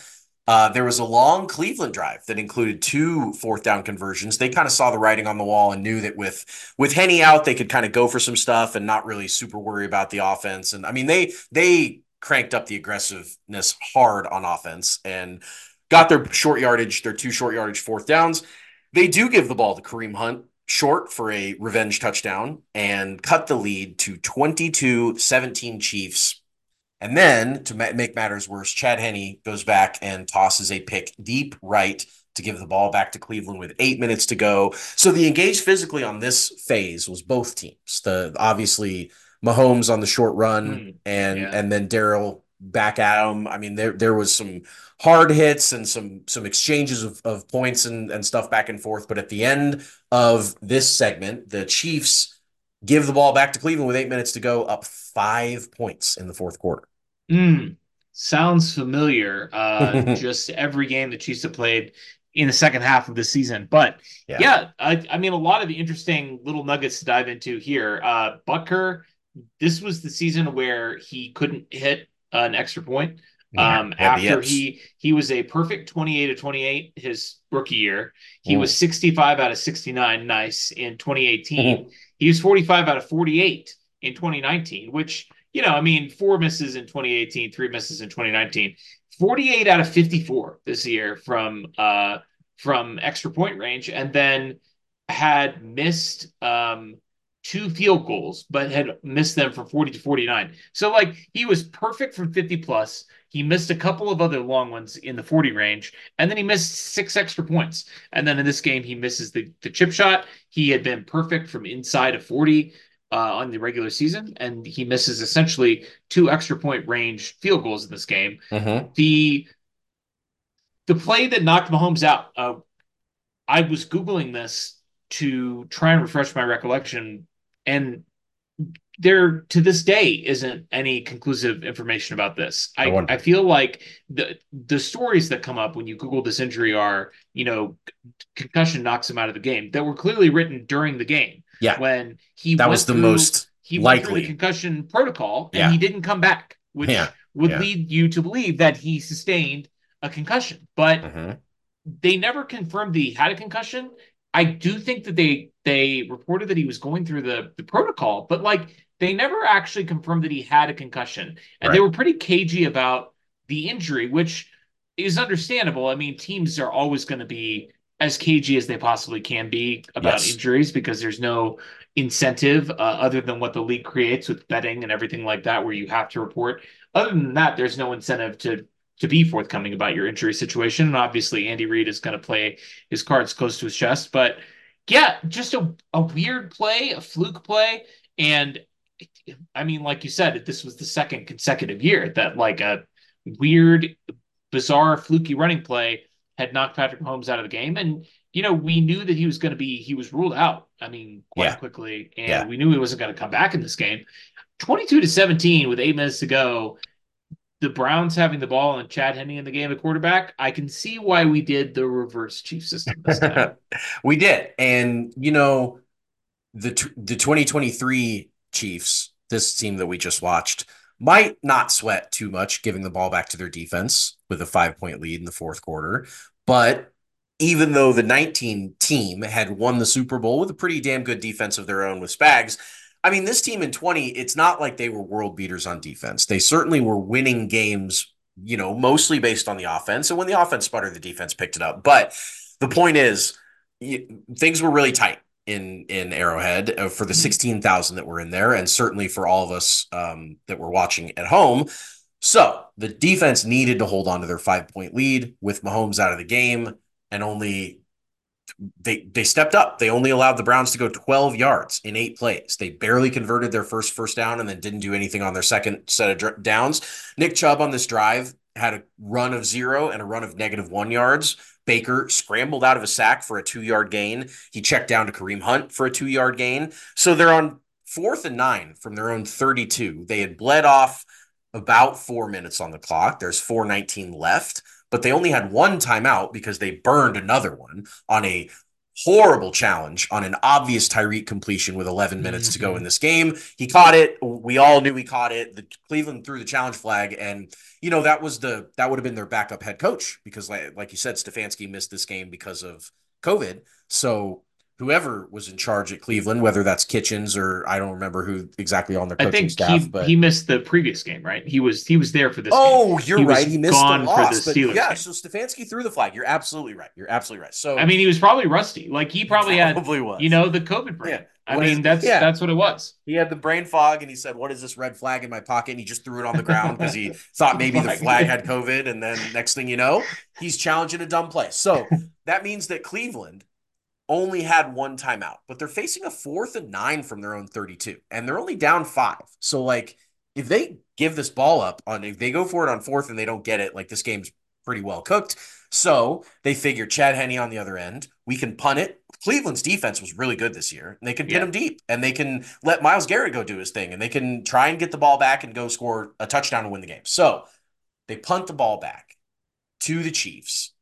Uh, there was a long Cleveland drive that included two fourth down conversions. They kind of saw the writing on the wall and knew that with with Henny out, they could kind of go for some stuff and not really super worry about the offense. And I mean, they they cranked up the aggressiveness hard on offense and got their short yardage, their two short yardage fourth downs. They do give the ball to Kareem Hunt short for a revenge touchdown and cut the lead to twenty-two seventeen Chiefs. And then to ma- make matters worse, Chad Henne goes back and tosses a pick deep right to give the ball back to Cleveland with eight minutes to go. So the engaged physically on this phase was both teams. The obviously Mahomes on the short run Mm, and yeah. and then Darrell back at him. I mean, there there was some hard hits and some some exchanges of, of points and, and stuff back and forth. But at the end of this segment, the Chiefs give the ball back to Cleveland with eight minutes to go, up five points in the fourth quarter. Mm, sounds familiar. Uh, just every game the Chiefs have played in the second half of the season. But Yeah. yeah, I, I mean, a lot of the interesting little nuggets to dive into here. Uh, Butker, this was the season where he couldn't hit an extra point. Yeah. Um, Had the after yips. he he was a perfect twenty-eight to twenty-eight his rookie year. He Mm. was sixty-five out of sixty-nine, nice, in twenty eighteen. He was forty-five out of forty-eight in twenty nineteen, which, you know, I mean, four misses in twenty eighteen, three misses in twenty nineteen, forty-eight out of fifty-four this year from uh from extra point range, and then had missed um two field goals, but had missed them from forty to forty-nine. So like he was perfect from fifty plus. He missed a couple of other long ones in the forty range, and then he missed six extra points. And then in this game, he misses the, the chip shot. He had been perfect from inside of forty uh, on the regular season, and he misses essentially two extra point range field goals in this game. Mm-hmm. The the play that knocked Mahomes out, uh, I was Googling this to try and refresh my recollection, and there to this day isn't any conclusive information about this. I I, I wonder. feel like the the stories that come up when you Google this injury are, you know, concussion knocks him out of the game that were clearly written during the game Yeah. when he That went was the through most he went through the likely. concussion protocol and Yeah. he didn't come back, which Yeah. would Yeah. lead you to believe that he sustained a concussion. But Mm-hmm. they never confirmed that he had a concussion. I do think that they they reported that he was going through the the protocol, but like they never actually confirmed that he had a concussion. And Right. they were pretty cagey about the injury, which is understandable. I mean, teams are always going to be as cagey as they possibly can be about Yes. injuries because there's no incentive uh, other than what the league creates with betting and everything like that, where you have to report. Other than that, there's no incentive to to be forthcoming about your injury situation. And obviously, Andy Reid is going to play his cards close to his chest. But yeah, just a, a weird play, a fluke play. And I mean, like you said, this was the second consecutive year that like a weird, bizarre, fluky running play had knocked Patrick Mahomes out of the game. And, you know, we knew that he was going to be, he was ruled out, I mean, quite Yeah. quickly. And Yeah. we knew he wasn't going to come back in this game. twenty-two to seventeen with eight minutes to go, the Browns having the ball and Chad Henne in the game at quarterback, I can see why we did the reverse chief system this time. We did. And, you know, the the twenty twenty-three Chiefs, this team that we just watched, might not sweat too much giving the ball back to their defense with a five-point lead in the fourth quarter. But even though the nineteen team had won the Super Bowl with a pretty damn good defense of their own with Spags, I mean, this team in twenty, it's not like they were world beaters on defense. They certainly were winning games, you know, mostly based on the offense. And when the offense sputtered, the defense picked it up. But the point is, you, things were really tight in in Arrowhead uh, for the sixteen thousand that were in there, and certainly for all of us um, that were watching at home. So the defense needed to hold on to their five-point lead with Mahomes out of the game, and only they they stepped up. They only allowed the Browns to go twelve yards in eight plays. They barely converted their first first down and then didn't do anything on their second set of dr- downs. Nick Chubb on this drive had a run of zero and a run of negative one yards. Baker scrambled out of a sack for a two-yard gain. He checked down to Kareem Hunt for a two-yard gain. So they're on fourth and nine from their own thirty-two. They had bled off about four minutes on the clock. There's four nineteen left, but they only had one timeout because they burned another one on a horrible challenge on an obvious Tyreek completion with eleven minutes mm-hmm. to go in this game. He caught it. We all knew he caught it. The Cleveland threw the challenge flag, and you know that was the that would have been their backup head coach because, like, like you said, Stefanski missed this game because of COVID. So whoever was in charge at Cleveland, whether that's Kitchens or I don't remember who exactly on their coaching I think staff, he but he missed the previous game, right? He was he was there for this. oh, game. you're he right. He missed the loss, the but yeah. game. So Stefanski threw the flag. You're absolutely right. You're absolutely right. So I mean, he was probably rusty. Like he probably, he probably had, was. you know, the COVID brain. Yeah. I what mean, is, that's yeah. that's what it was. He had the brain fog, and he said, "What is this red flag in my pocket?" And he just threw it on the ground because he thought maybe the flag had COVID. And then next thing you know, he's challenging a dumb play. So that means that Cleveland only had one timeout, but they're facing a fourth and nine from their own thirty-two, and they're only down five. So, like, if they give this ball up on, if they go for it on fourth and they don't get it, like, this game's pretty well cooked. So they figure Chad Henne on the other end, we can punt it. Cleveland's defense was really good this year, and they can pin yeah. him deep, and they can let Myles Garrett go do his thing, and they can try and get the ball back and go score a touchdown and win the game. So they punt the ball back to the Chiefs,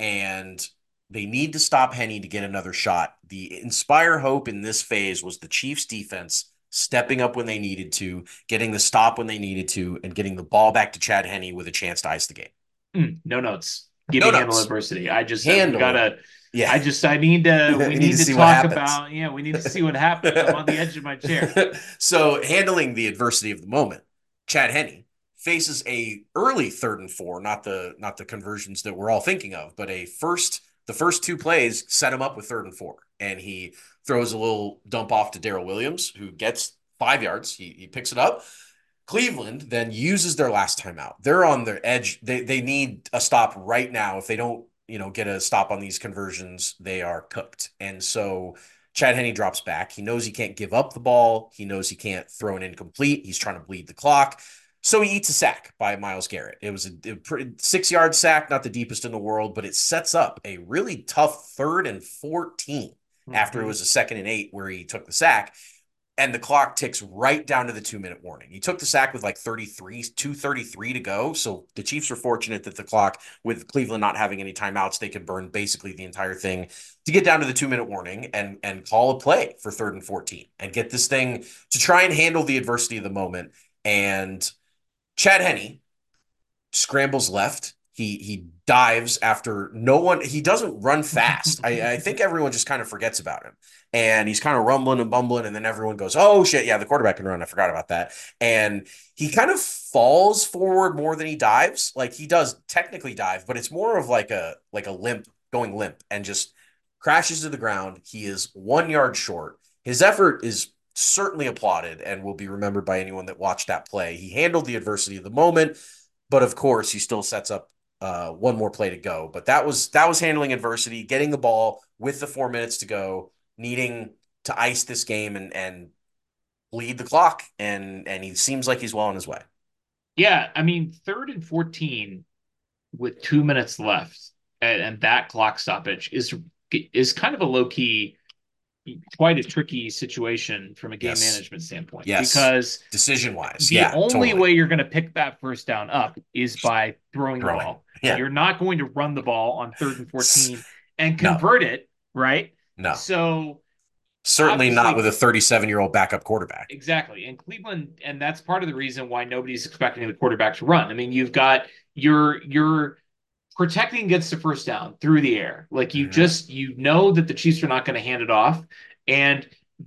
and they need to stop Henne to get another shot. The inspire hope in this phase was the Chiefs defense stepping up when they needed to, getting the stop when they needed to, and getting the ball back to Chad Henne with a chance to ice the game. Mm, no notes. Give no me handle adversity. I just handle gotta. Yeah. I just I need to. We need, need to, to talk about. Yeah, we need to see what happens. I'm on the edge of my chair. So handling the adversity of the moment, Chad Henne faces a early third and four, not the not the conversions that we're all thinking of, but a first. The first two plays set him up with third and four, and he throws a little dump off to Darrell Williams, who gets five yards. He, he picks it up. Cleveland then uses their last timeout. They're on their edge. They they need a stop right now. If they don't, you know, get a stop on these conversions, they are cooked. And so Chad Henne drops back. He knows he can't give up the ball. He knows he can't throw an incomplete. He's trying to bleed the clock. So he eats a sack by Myles Garrett. It was a, a pretty, six-yard sack, not the deepest in the world, but it sets up a really tough third and fourteen mm-hmm. after it was a second and eight where he took the sack, and the clock ticks right down to the two-minute warning. He took the sack with like thirty-three, two thirty-three to go, so the Chiefs were fortunate that the clock, with Cleveland not having any timeouts, they could burn basically the entire thing to get down to the two-minute warning and, and call a play for third and fourteen and get this thing to try and handle the adversity of the moment. And Chad Henne scrambles left. He he dives after no one. He doesn't run fast. I, I think everyone just kind of forgets about him. And he's kind of rumbling and bumbling. And then everyone goes, oh, shit. Yeah, the quarterback can run. I forgot about that. And he kind of falls forward more than he dives. Like he does technically dive, but it's more of like a like a limp, going limp, and just crashes to the ground. He is one yard short. His effort is certainly applauded and will be remembered by anyone that watched that play. He handled the adversity of the moment, but of course he still sets up uh, one more play to go. But that was that was handling adversity, getting the ball with the four minutes to go, needing to ice this game and and bleed the clock, and and he seems like he's well on his way. Yeah, I mean, third and fourteen with two minutes left, and, and that clock stoppage is is kind of a low key. Quite a tricky situation from a game yes. management standpoint. Yes. Because decision wise, the yeah, only totally. way you're going to pick that first down up is by throwing, throwing. the ball. Yeah. You're not going to run the ball on third and fourteen and convert no. it, right? No. So certainly not with a thirty-seven year old backup quarterback. Exactly. And Cleveland, and that's part of the reason why nobody's expecting the quarterback to run. I mean, you've got your your protecting against the first down through the air. Like you mm-hmm. just, you know that the Chiefs are not going to hand it off. And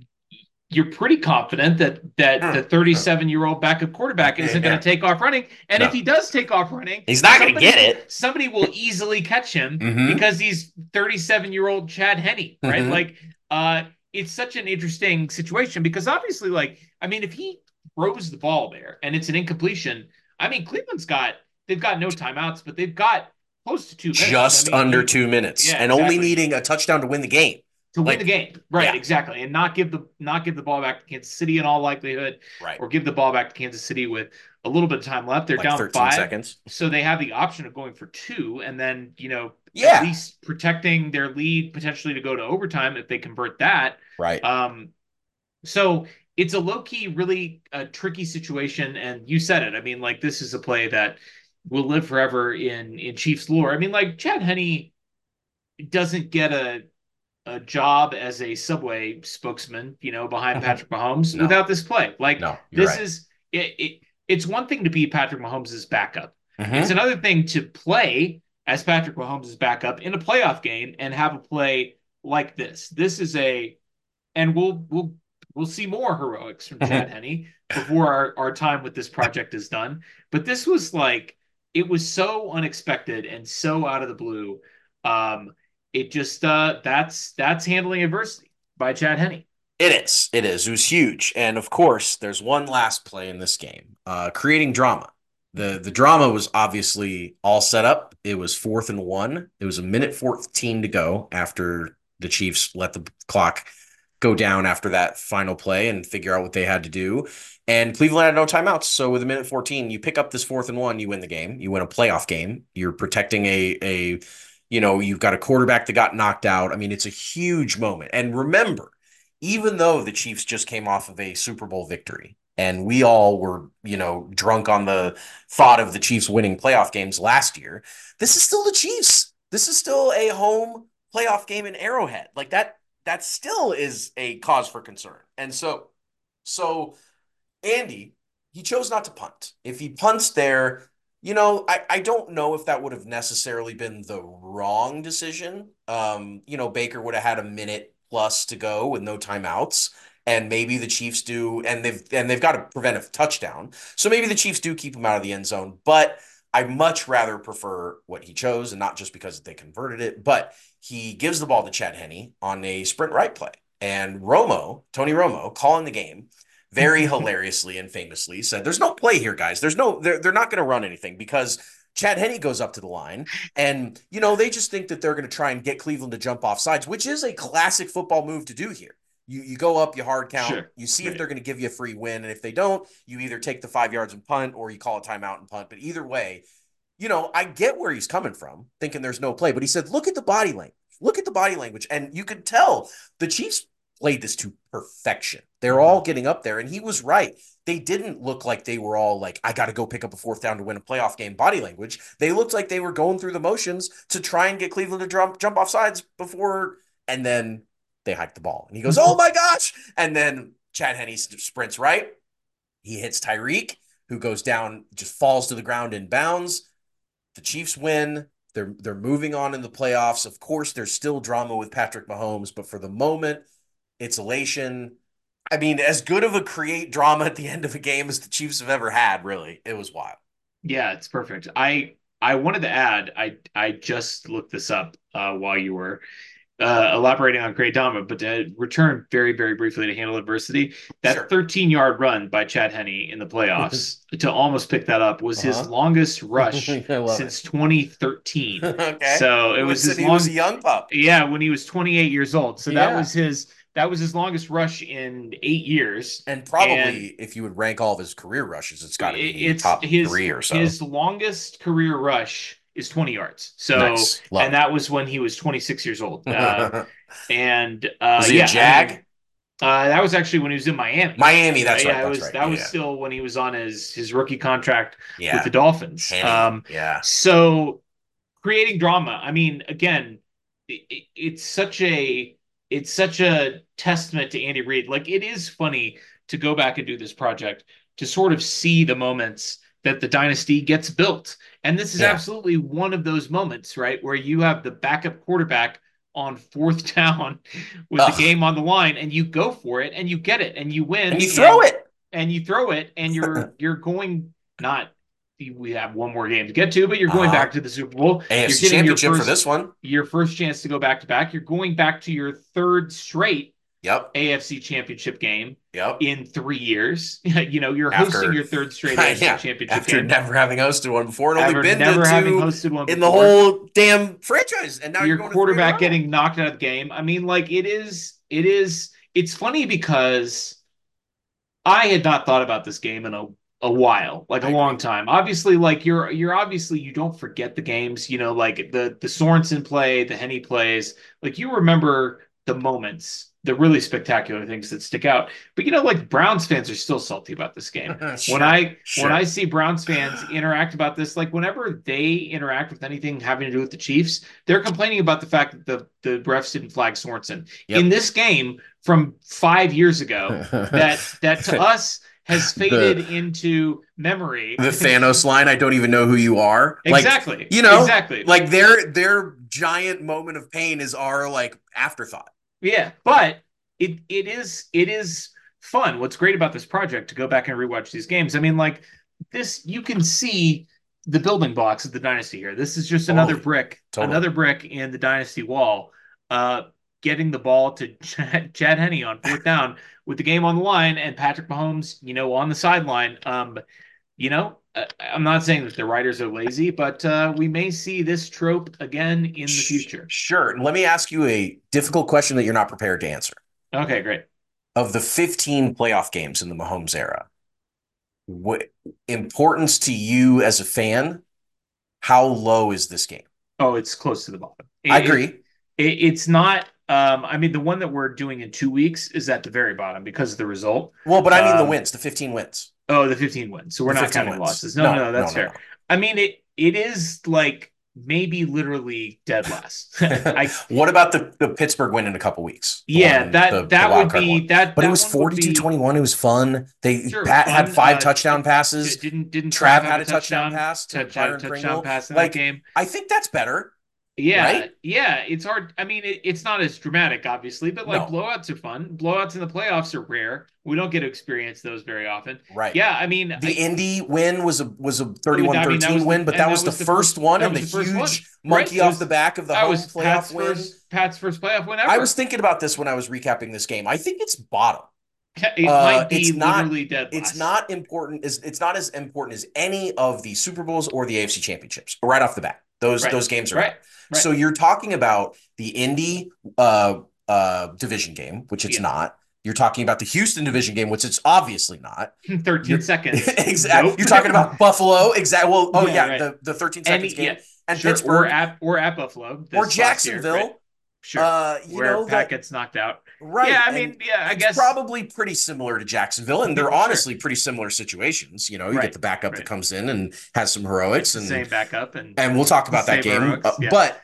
you're pretty confident that that mm-hmm. the thirty-seven year old backup quarterback isn't yeah. going to take off running. And no. if he does take off running, he's not going to get it. Somebody will easily catch him mm-hmm. because he's thirty-seven year old Chad Henne, right? Mm-hmm. Like, uh, it's such an interesting situation because obviously, like, I mean, if he throws the ball there and it's an incompletion, I mean, Cleveland's got, they've got no timeouts, but they've got close to two minutes. Just I mean, under he, two minutes, yeah, and exactly. only needing a touchdown to win the game. To like, win the game, right? Yeah. Exactly, and not give the not give the ball back to Kansas City in all likelihood, right? Or give the ball back to Kansas City with a little bit of time left. They're like down thirteen five seconds, so they have the option of going for two, and then you know, yeah. at least protecting their lead potentially to go to overtime if they convert that, right? Um, so it's a low key, really a tricky situation, and you said it. I mean, like this is a play that will live forever in in Chiefs lore. I mean, like Chad Henne doesn't get a a job as a Subway spokesman, you know, behind Patrick Mahomes No, without this play. Like no, you're this right. is it, it it's one thing to be Patrick Mahomes' backup. It's Hmm. another thing to play as Patrick Mahomes' backup in a playoff game and have a play like this. This is a and we'll we'll we'll see more heroics from Chad Henne before our, our time with this project is done. But this was like it was so unexpected and so out of the blue. Um, it just uh, that's that's handling adversity by Chad Henne. It is. It is. It was huge. And of course, there's one last play in this game, uh, creating drama. The the drama was obviously all set up. It was fourth and one. It was a minute fourteen to go after the Chiefs let the clock go down after that final play and figure out what they had to do. And Cleveland had no timeouts. So with a minute fourteen, you pick up this fourth and one, you win the game. You win a playoff game. You're protecting a a you know, you've got a quarterback that got knocked out. I mean, it's a huge moment. And remember, even though the Chiefs just came off of a Super Bowl victory and we all were, you know, drunk on the thought of the Chiefs winning playoff games last year, this is still the Chiefs. This is still a home playoff game in Arrowhead. Like that, that still is a cause for concern. And so, so Andy, he chose not to punt. If he punts there, you know, I, I don't know if that would have necessarily been the wrong decision. Um, you know, Baker would have had a minute plus to go with no timeouts. And maybe the Chiefs do, and they've and they've got to prevent a touchdown. So maybe the Chiefs do keep him out of the end zone. But I much rather prefer what he chose, and not just because they converted it, but he gives the ball to Chad Henne on a sprint right play. And Romo, Tony Romo, calling the game, very hilariously and famously said, "There's no play here, guys. There's no, they're, they're not going to run anything because Chad Henne goes up to the line and, you know, they just think that they're going to try and get Cleveland to jump off sides, which is a classic football move to do here. You, you go up, you hard count, Sure. you see if Right. they're going to give you a free win. And if they don't, you either take the five yards and punt or you call a timeout and punt. But either way, you know, I get where he's coming from, thinking there's no play. But he said, look at the body language. Look at the body language. And you could tell the Chiefs played this to perfection. They're all getting up there, and he was right. They didn't look like they were all like, I got to go pick up a fourth down to win a playoff game body language. They looked like they were going through the motions to try and get Cleveland to jump, jump off sides before, and then they hiked the ball. And he goes, oh my gosh. And then Chad Henne sprints right. He hits Tyreek, who goes down, just falls to the ground in bounds. The Chiefs win. They're, they're moving on in the playoffs. Of course, there's still drama with Patrick Mahomes, but for the moment, it's elation. I mean, as good of a create drama at the end of a game as the Chiefs have ever had, really. It was wild. Yeah, it's perfect. I I wanted to add, I I just looked this up uh, while you were uh, elaborating on Great Dama, but to return very, very briefly to handle adversity, that Sure. thirteen yard run by Chad Henne in the playoffs to almost pick that up was his Uh-huh. longest rush I love since twenty thirteen. Okay. So it When was said his he long, was a young pup. yeah, when he was twenty-eight years old. So that Yeah. was his that was his longest rush in eight years. And probably, And if you would rank all of his career rushes, it's got to be it's top his three or so. his longest career rush is twenty yards. So Nice. Love and it. that was when he was twenty-six years old. Uh, and uh, Was he yeah, a Jag? I mean, uh, that was actually when he was in Miami. Miami, that's yeah, right. it That's was right. that Yeah, was yeah. still when he was on his his rookie contract Yeah. with the Dolphins. Henne. Um, yeah. so creating drama. I mean, again, it, it's such a it's such a testament to Andy Reid. Like it is funny to go back and do this project to sort of see the moments that the dynasty gets built. And this is Yeah. absolutely one of those moments, right? Where you have the backup quarterback on fourth down with Ugh. the game on the line and you go for it and you get it and you win. And you throw and, it. And you throw it and you're you're going not we have one more game to get to, but you're going Uh-huh. back to the Super Bowl. A F C you're getting Championship your for first, this one. your first chance to go back to back. You're going back to your third straight Yep. A F C Championship game Yep. in three years. you know, you're After- hosting your third straight A F C Yeah. Championship After game. never having hosted one before, and Ever only been never to having two hosted one in the before. whole damn franchise, and now your you're going quarterback to three in a row. getting knocked out of the game. I mean, like it is, it is, it's funny because I had not thought about this game in a a while, like a I long agree. time. Obviously, like you're you're obviously you don't forget the games, you know, like the the Sorensen play, the Henne plays. Like you remember the moments, the really spectacular things that stick out. But you know, like Browns fans are still salty about this game. When Sure, I when I sure. see Browns fans interact about this, like whenever they interact with anything having to do with the Chiefs, they're complaining about the fact that the the refs didn't flag Sorensen. In Yep. this game from five years ago, that that to us has faded the into memory. the Thanos line, I don't even know who you are. Like, Exactly. you know, Exactly. like their their giant moment of pain is our like afterthought. Yeah, but it it is it is fun. What's great about this project to go back and rewatch these games. I mean, like this, you can see the building blocks of the dynasty here. This is just another Totally. brick, Totally. another brick in the dynasty wall. Uh, getting the ball to Chad, Chad Henne on fourth down with the game on the line and Patrick Mahomes, you know, on the sideline. Um, you know, uh, I'm not saying that the writers are lazy, but uh, we may see this trope again in the future. Sure. Let me ask you a difficult question that you're not prepared to answer. Okay, great. Of the fifteen playoff games in the Mahomes era, what importance to you as a fan? How low is this game? Oh, it's close to the bottom. It, I agree. It, it, it's not. Um, I mean, the one that we're doing in two weeks is at the very bottom because of the result. Well, but I mean the Um, wins, the fifteen wins. oh, the fifteen wins. So we're The not fifteen counting wins. losses. No, No, no, no, that's no, no, fair. I mean, it it is like maybe literally dead last. no. I What about the, the Pittsburgh win in a couple weeks? The yeah, one- that the, the that wild would card be one. that. But that it was one would forty-two be twenty-one. It was fun. They sure, it was Pat had fun. five Uh, touchdown did- passes. Didn't didn't Trav Trav had have a a touchdown touchdown pass to touch, Byron touchdown Pringle. pass in Like, that game? I think that's better, Yeah, right? yeah, it's hard. I mean, it, it's not as dramatic, obviously, but like No. blowouts are fun. Blowouts in the playoffs are rare. We don't get to experience those very often. Right. Yeah, I mean, The I, Indy win was a was a I mean, thirty-one that thirteen was the- win, but and that was the first one that and the was the first one, huge right? monkey It off was- the back of the that home was playoff Pat's win. first Pat's first playoff win ever. I was thinking about this when I was recapping this game. I think it's bottom. It Uh, might be it's not- literally dead last. It's not important. Is it's not as important as any of the Super Bowls or the A F C championships right off the bat. Those Right. those games are Right. out. Right. So you're talking about the Indy uh, uh, division game, which it's Yeah. not. You're talking about the Houston division game, which it's obviously not. thirteen You're- seconds. exactly. Nope. You're talking about Buffalo. Exactly. Well, oh Yeah, yeah, right. the, the thirteen Any- seconds game yeah, and Sure, or Pittsburgh at or at Buffalo this or last year, Jacksonville. right? Sure. Uh, you Where know, Pat the- gets knocked out. right. Yeah, I and mean, yeah, I it's guess probably pretty similar to Jacksonville, and they're Sure. honestly pretty similar situations. You know, you Right, get the backup right. that comes in and has some heroics, it's the and same backup and and we'll talk about that Same game. heroics, Uh, yeah. But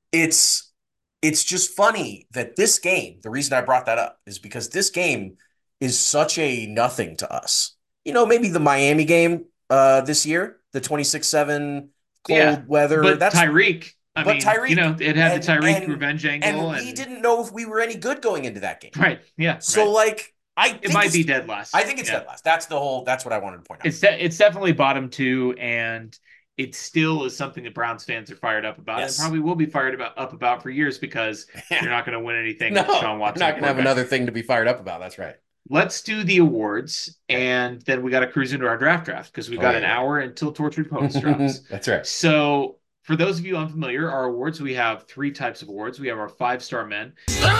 it's it's just funny that this game. The reason I brought that up is because this game is such a nothing to us. You know, maybe the Miami game uh, this year, the twenty-six seven cold Yeah, weather. but that's Tyreek. I but mean, Tyreek- you know, it had and- the Tyreek and- revenge and angle, we and, didn't know if we were any good going into that game. right, yeah. So right. like, I think it might it's- be dead last. I think it's yeah. dead last. That's the whole. That's what I wanted to point out. It's de- it's definitely bottom two, and it still is something that Browns fans are fired up about, Yes. and probably will be fired about up about for years because you're not going to win anything no, with Sean Watson. we're not gonna have quarterback. another thing to be fired up about. That's right. Let's do the awards, and then we got to cruise into our draft draft because we've Oh, got yeah, an yeah. hour until Tortured Poets drops. That's right. So, for those of you unfamiliar, our awards, we have three types of awards. We have our five-star men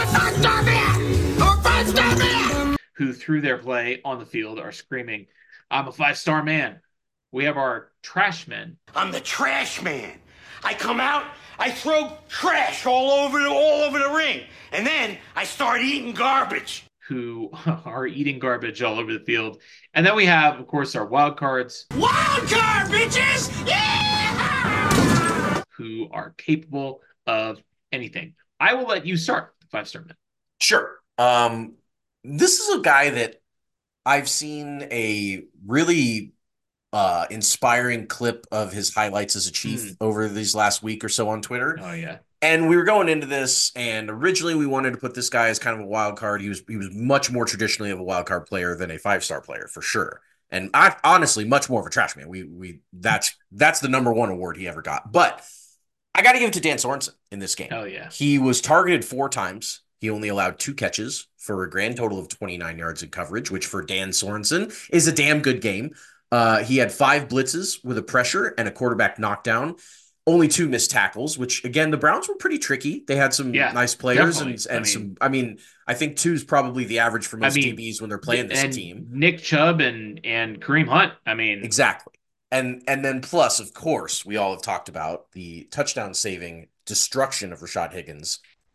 who, through their play on the field, are screaming, I'm a five-star man. We have our trash men I'm the trash man. I come out, I throw trash all over the, all over the ring, and then I start eating garbage. who are eating garbage all over the field. And then we have, of course, our wild cards Wild card, bitches! Yeah! who are capable of anything. I will let you start the five-star men. Sure. Um, this is a guy that I've seen a really uh inspiring clip of his highlights as a Chief Mm. over these last week or so on Twitter. Oh, yeah. And we were going into this, and originally we wanted to put this guy as kind of a wild card. He was he was much more traditionally of a wild card player than a five star player for sure, and I honestly much more of a trash man. We we that's that's the number one award he ever got. But I got to give it to Dan Sorensen in this game. Oh, yeah. He was targeted four times. He only allowed two catches for a grand total of twenty-nine yards in coverage, which for Dan Sorensen is a damn good game. Uh, he had five blitzes with a pressure and a quarterback knockdown. Only two missed tackles, which again, the Browns were pretty tricky. They had some Yeah, nice players definitely. and, and I mean- some, I mean, I think two is probably the average for most I mean, D Bs when they're playing this and team. Nick Chubb and, and Kareem Hunt. I mean, Exactly. And and then plus, of course, we all have talked about the touchdown saving destruction of Rashad Higgins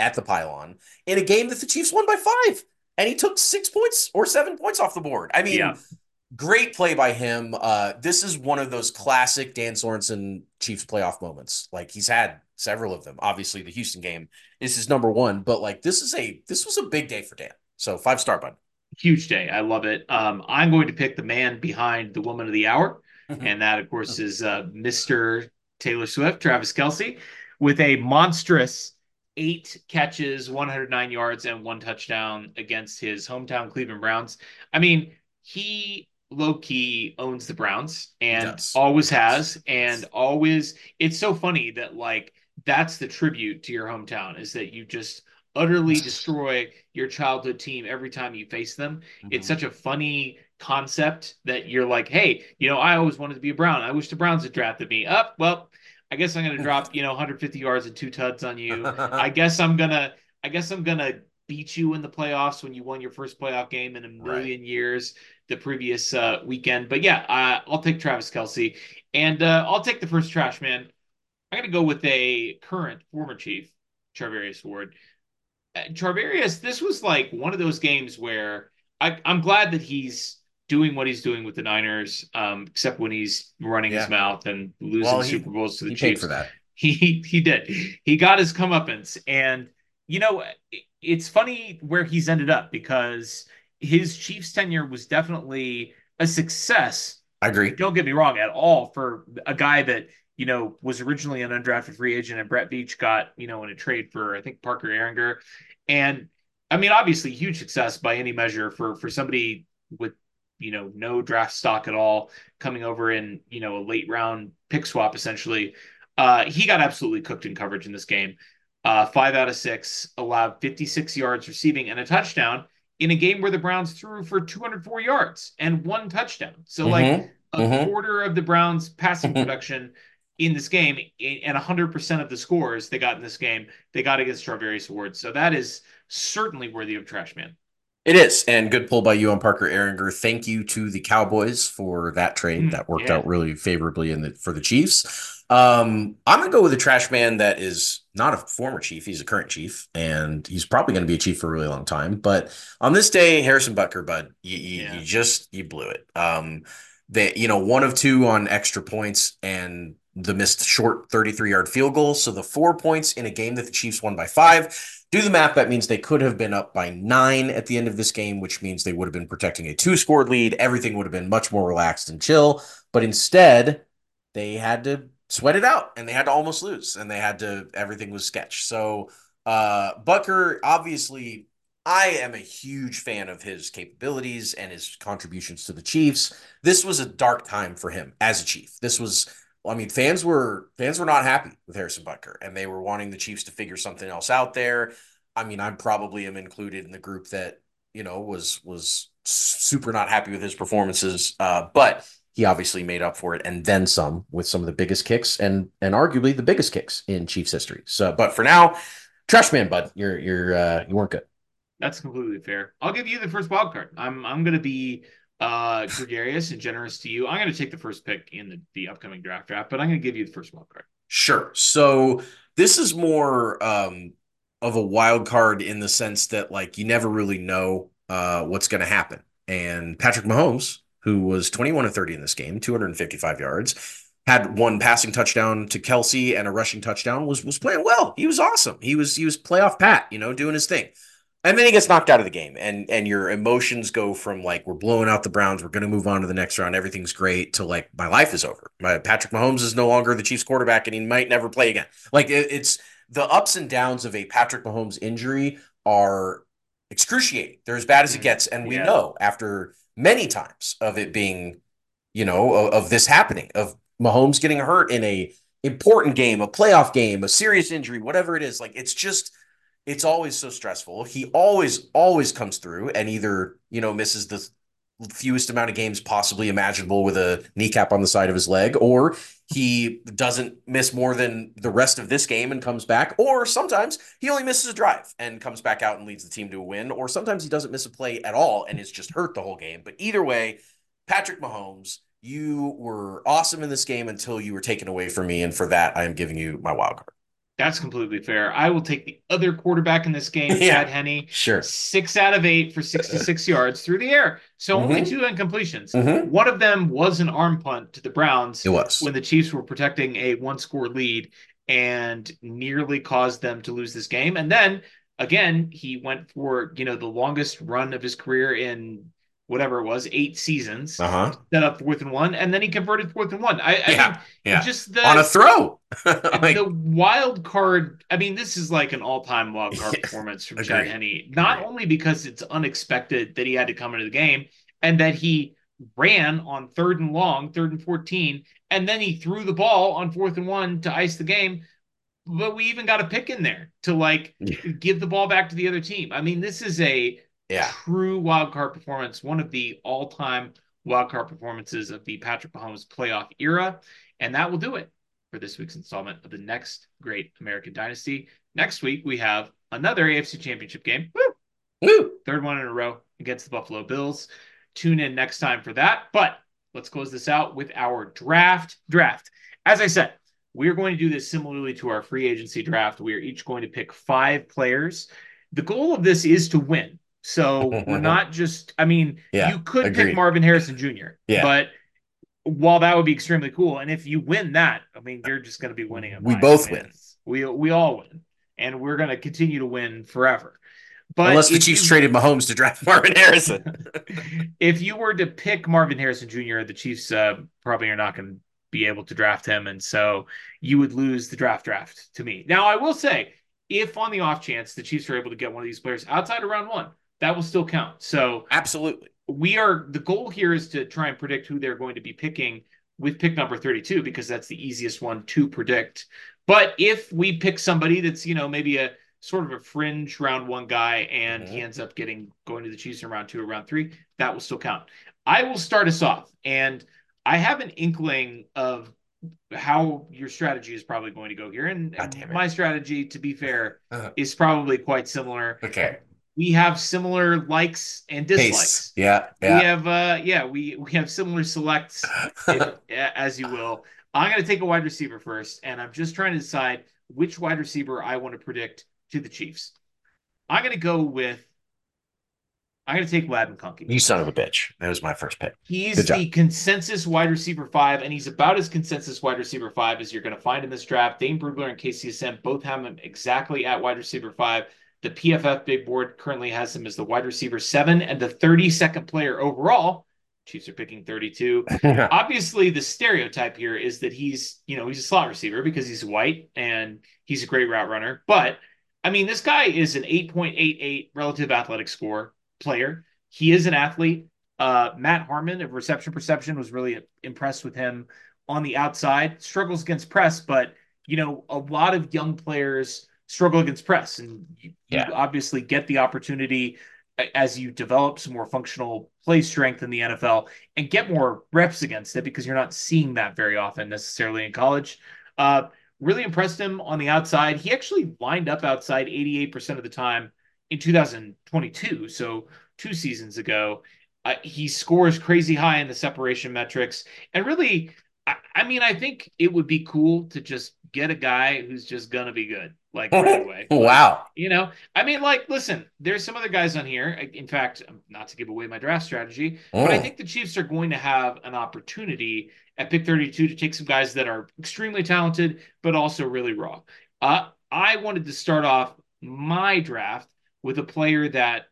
at the pylon in a game that the Chiefs won by five. And he took six points or seven points off the board. I mean, Yeah. great play by him. Uh, this is one of those classic Dan Sorensen Chiefs playoff moments. Like, he's had several of them. Obviously, the Houston game is his number one, but like this is a this was a big day for Dan. So five star, bud. Huge day. I love it. Um, I'm going to pick the man behind the woman of the hour. And that, of course, is uh, Mister Taylor Swift, Travis Kelce, with a monstrous eight catches, one hundred nine yards, and one touchdown against his hometown Cleveland Browns. I mean, he low-key owns the Browns and always has, and always. It's so funny that, like, that's the tribute to your hometown, is that you just utterly destroy your childhood team every time you face them. Mm-hmm. It's such a funny concept that you're like, hey, you know, I always wanted to be a Brown. I wish the Browns had drafted me. Up, oh, well, I guess I'm going to drop, you know, one hundred fifty yards and two tuds on you. I guess I'm going to, I guess I'm going to beat you in the playoffs when you won your first playoff game in a million right. years the previous uh, weekend. But yeah, uh, I'll take Travis Kelce, and uh, I'll take the first trash man. I'm going to go with a current former Chief, Charvarius Ward. Charvarius, this was like one of those games where I, I'm glad that he's doing what he's doing with the Niners, um, except when he's running yeah. his mouth and losing well, he, Super Bowls to the he Chiefs. Paid for that. He he did. He got his comeuppance, and you know it's funny where he's ended up because his Chiefs tenure was definitely a success. I agree. Don't get me wrong at all for a guy that, you know, was originally an undrafted free agent, and Brett Veach got, you know, in a trade for, I think, Parker Ehringer. And I mean, obviously huge success by any measure for, for somebody with, you know, no draft stock at all coming over in, you know, a late round pick swap, essentially. Uh, he got absolutely cooked in coverage in this game. Uh, five out of six, allowed fifty-six yards receiving and a touchdown in a game where the Browns threw for two hundred four yards and one touchdown. So mm-hmm. like a mm-hmm. quarter of the Browns passing mm-hmm. production in this game, and one hundred percent of the scores they got in this game, they got against Charvarius Ward. So that is certainly worthy of trash man. It is, and good pull by you on Parker Ehringer. Thank you to the Cowboys for that trade. Mm, that worked yeah. out really favorably in the, for the Chiefs. Um, I'm going to go with a trash man that is not a former Chief. He's a current Chief, and he's probably going to be a Chief for a really long time. But on this day, Harrison Butker, bud, you, you, yeah. you just you blew it. Um, they, you know, one of two on extra points and the missed short thirty-three yard field goal. So the four points in a game that the Chiefs won by five. Do the math. That means they could have been up by nine at the end of this game, which means they would have been protecting a two scored lead. Everything would have been much more relaxed and chill. But instead, they had to sweat it out, and they had to almost lose, and they had to, everything was sketch. So uh, Butker, obviously, I am a huge fan of his capabilities and his contributions to the Chiefs. This was a dark time for him as a Chief. This was, I mean, fans were fans were not happy with Harrison Butker, and they were wanting the Chiefs to figure something else out there. I mean, I probably am included in the group that, you know, was was super not happy with his performances, uh, but he obviously made up for it and then some with some of the biggest kicks and and arguably the biggest kicks in Chiefs history. So, but for now, trash man, bud, you're you're uh, you weren't good. That's completely fair. I'll give you the first wild card. I'm I'm going to be uh, gregarious and generous to you. I'm going to take the first pick in the, the upcoming draft draft, but I'm going to give you the first wild card. Sure. So this is more um, of a wild card in the sense that, like, you never really know uh, what's going to happen. And Patrick Mahomes, who was twenty-one of thirty in this game, two hundred fifty-five yards, had one passing touchdown to Kelce and a rushing touchdown, was was playing well. He was awesome. He was he was playoff Pat, you know, doing his thing. And then he gets knocked out of the game, and and your emotions go from, like, we're blowing out the Browns, we're going to move on to the next round, everything's great, to, like, my life is over. My Patrick Mahomes is no longer the Chiefs quarterback, and he might never play again. Like, it, it's the ups and downs of a Patrick Mahomes injury are excruciating. They're as bad as it gets, and we yeah. know after many times of it being, you know, of, of this happening, of Mahomes getting hurt in a important game, a playoff game, a serious injury, whatever it is, like, it's just... it's always so stressful. He always, always comes through and either, you know, misses the fewest amount of games possibly imaginable with a kneecap on the side of his leg, or he doesn't miss more than the rest of this game and comes back, or sometimes he only misses a drive and comes back out and leads the team to a win, or sometimes he doesn't miss a play at all and is just hurt the whole game. But either way, Patrick Mahomes, you were awesome in this game until you were taken away from me, and for that, I am giving you my wild card. That's completely fair. I will take the other quarterback in this game, Yeah, Chad Henne, sure. six out of eight for sixty-six yards through the air. So only Mm-hmm. two incompletions. Mm-hmm. One of them was an arm punt to the Browns It was. when the Chiefs were protecting a one score lead and nearly caused them to lose this game. And then again, he went for, you know, the longest run of his career in whatever it was, eight seasons, Uh-huh. set up fourth and one, and then he converted fourth and one. I, I Yeah. mean, Yeah. just On a the throw. the Like, wild card. I mean, this is like an all-time wild card Yeah. performance from Agreed. Chad Henne. Not Agreed. only because it's unexpected that he had to come into the game and that he ran on third and long, third and fourteen, and then he threw the ball on fourth and one to ice the game. But we even got a pick in there to like Yeah. give the ball back to the other team. I mean, this is a Yeah. true wild card performance, one of the all-time wild card performances of the Patrick Mahomes playoff era, and that will do it for this week's installment of the Next Great American Dynasty. Next week we have another A F C Championship game. Woo! Woo. Third one in a row against the Buffalo Bills. Tune in next time for that. But let's close this out with our draft. Draft. As I said, we're going to do this similarly to our free agency draft. We are each going to pick five players. The goal of this is to win. So we're not just, I mean, Yeah, you could agreed. pick Marvin Harrison Junior Yeah. But while that would be extremely cool, and if you win that, I mean, you're just going to be winning. We both win. We we all win, and we're going to continue to win forever. But Unless the if Chiefs you- traded Mahomes to draft Marvin Harrison. if you were to pick Marvin Harrison Junior, the Chiefs uh, probably are not going to be able to draft him, and so you would lose the draft draft to me. Now, I will say, if on the off chance the Chiefs are able to get one of these players outside of round one, that will still count. So Absolutely. we are the goal here is to try and predict who they're going to be picking with pick number thirty-two, because that's the easiest one to predict. But if we pick somebody that's, you know, maybe a sort of a fringe round one guy and Mm-hmm. he ends up getting going to the Chiefs in round two or round three, that will still count. I will start us off, and I have an inkling of how your strategy is probably going to go here. And God damn it. my strategy, to be fair, Uh-huh. is probably quite similar. Okay. We have similar likes and dislikes. Pace. Yeah. We Yeah. have, uh, yeah, we we have similar selects, if, as you will. I'm going to take a wide receiver first, and I'm just trying to decide which wide receiver I want to predict to the Chiefs. I'm going to go with. I'm going to take Lad McConkey. You son of a bitch. That was my first pick. He's Good job. the consensus wide receiver five, and he's about as consensus wide receiver five as you're going to find in this draft. Dane Brugler and K C S M both have him exactly at wide receiver five. The P F F big board currently has him as the wide receiver seven and the thirty-second player overall. Chiefs are picking thirty-two. Obviously, the stereotype here is that he's, you know, he's a slot receiver because he's white and he's a great route runner. But I mean, this guy is an eight point eight eight relative athletic score player. He is an athlete. Uh, Matt Harmon of Reception Perception was really impressed with him on the outside. Struggles against press, but you know, a lot of young players struggle against press, and you, Yeah. you obviously get the opportunity as you develop some more functional play strength in the N F L and get more reps against it, because you're not seeing that very often necessarily in college. Uh, really impressed him on the outside. He actually lined up outside eighty-eight percent of the time in two thousand twenty-two, so two seasons ago. Uh, he scores crazy high in the separation metrics. And really, I, I mean, I think it would be cool to just get a guy who's just going to be good, like right away. Like, Wow. you know, I mean, like, listen, there's some other guys on here. In fact, not to give away my draft strategy, but I Mm. think the Chiefs are going to have an opportunity at pick thirty-two to take some guys that are extremely talented, but also really raw. Uh, I wanted to start off my draft with a player that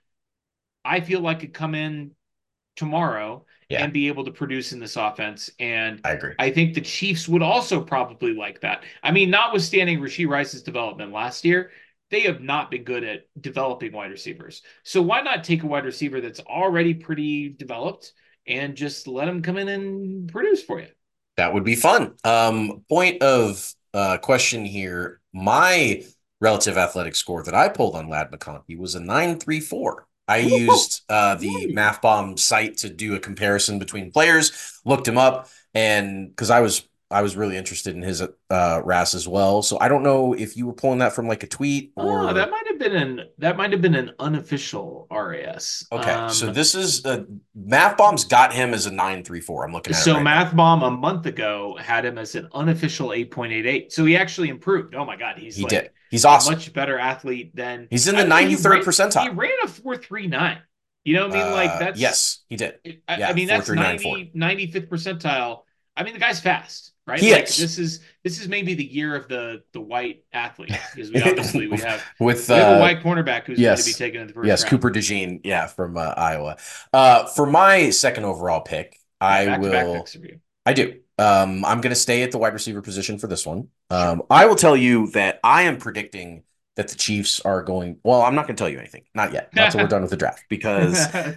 I feel like could come in tomorrow Yeah. and be able to produce in this offense. And I agree. I think the Chiefs would also probably like that. I mean, notwithstanding Rashee Rice's development last year, they have not been good at developing wide receivers. So why not take a wide receiver that's already pretty developed and just let him come in and produce for you? That would be fun. Um, point of uh, question here. My relative athletic score that I pulled on Lad McConkey was a nine three four. I Woo-hoo. used uh, the Woo. MathBomb site to do a comparison between players, looked him up, and because I was I was really interested in his uh, R A S as well. So I don't know if you were pulling that from like a tweet Oh, that or might have been an that might have been an unofficial R A S. okay. So Um, this is uh, Math Bomb's got him as a nine three four. I'm looking at it so right now. Math Bomb a month ago had him as an unofficial eight point eight eight. So he actually improved. Oh my God, he's He did. like He's a awesome. much better athlete than He's in I the don't know, he ninety-third ran, he percentile. ran a four three nine. You know what I mean? Like Uh, that's yes, he did. I, I Yeah, mean four that's three nine four. ninety ninety-fifth percentile. I mean the guy's fast, right? He Like is. this is this is maybe the year of the the white athlete because we obviously we have with we have a uh, white cornerback who's going to be yes, taken in the first yes, round. Cooper DeJean, yeah, from uh, Iowa. Uh, for my second overall pick, Yeah, I back to back will. picks for you. I do. Um, I'm going to stay at the wide receiver position for this one. Um, Sure. I will tell you that I am predicting that the Chiefs are going. Well, I'm not going to tell you anything. Not yet. Not until we're done with the draft because uh,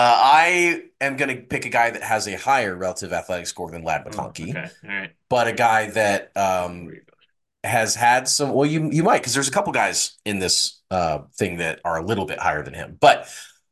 I am going to pick a guy that has a higher relative athletic score than Lad Oh, McConkey, okay. All right. but a guy that um, has had some. Well, you you might because there's a couple guys in this uh, thing that are a little bit higher than him, but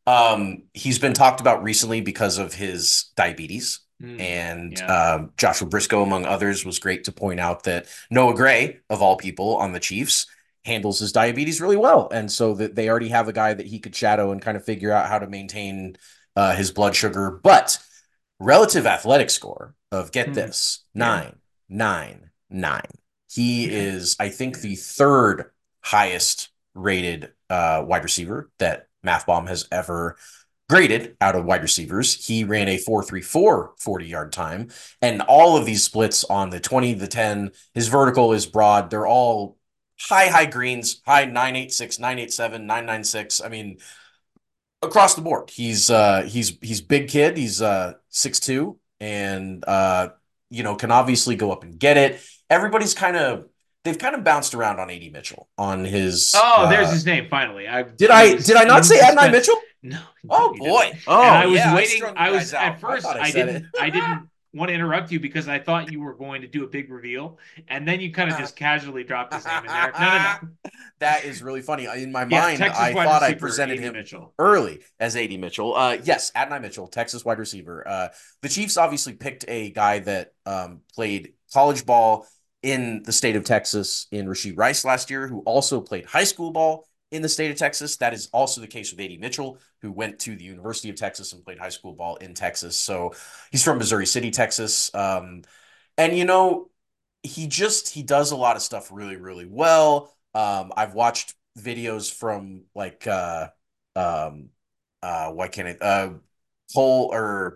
um, he's been talked about recently because of his diabetes. Mm, And yeah. uh, Joshua Briscoe, among others, was great to point out that Noah Gray, of all people on the Chiefs, handles his diabetes really well. And so that they already have a guy that he could shadow and kind of figure out how to maintain uh, his blood sugar. But relative athletic score of, get Hmm. this, Yeah. nine, nine, nine. He is, I think, the third highest rated uh, wide receiver that Math Bomb has ever graded out of wide receivers. He ran a four three four forty yard time, and all of these splits on the twenty, the ten, his vertical is broad. They're all high, high greens, high nine eight six, nine eight seven, nine nine six. I mean, across the board. He's uh he's he's big kid. He's uh six two and uh you know can obviously go up and get it. Everybody's kind of they've kind of bounced around on A D Mitchell on his Oh, uh, there's his name finally. I did I was did I not in say Adonai suspense. Mitchell? No. Oh you boy. didn't. Oh, and I was yeah, waiting. strung I, you was guys out. at first. I thought I I, said didn't. it. I didn't want to interrupt you because I thought you were going to do a big reveal, and then you kind of just casually dropped his name in there. No, no, no. That is really funny. In my Yeah, mind, Texas I wide thought I receiver, presented A D him Mitchell. early as A D Mitchell. Uh, yes, Adonai Mitchell, Texas wide receiver. Uh, the Chiefs obviously picked a guy that um, played college ball in the state of Texas in Rashee Rice last year, who also played high school ball in the state of Texas. That is also the case with A D Mitchell, who went to the University of Texas and played high school ball in Texas. So he's from Missouri City, Texas. Um, and, you know, he just, he does a lot of stuff really, really well. Um, I've watched videos from like, uh, um, uh, why can't I, uh, Cole or,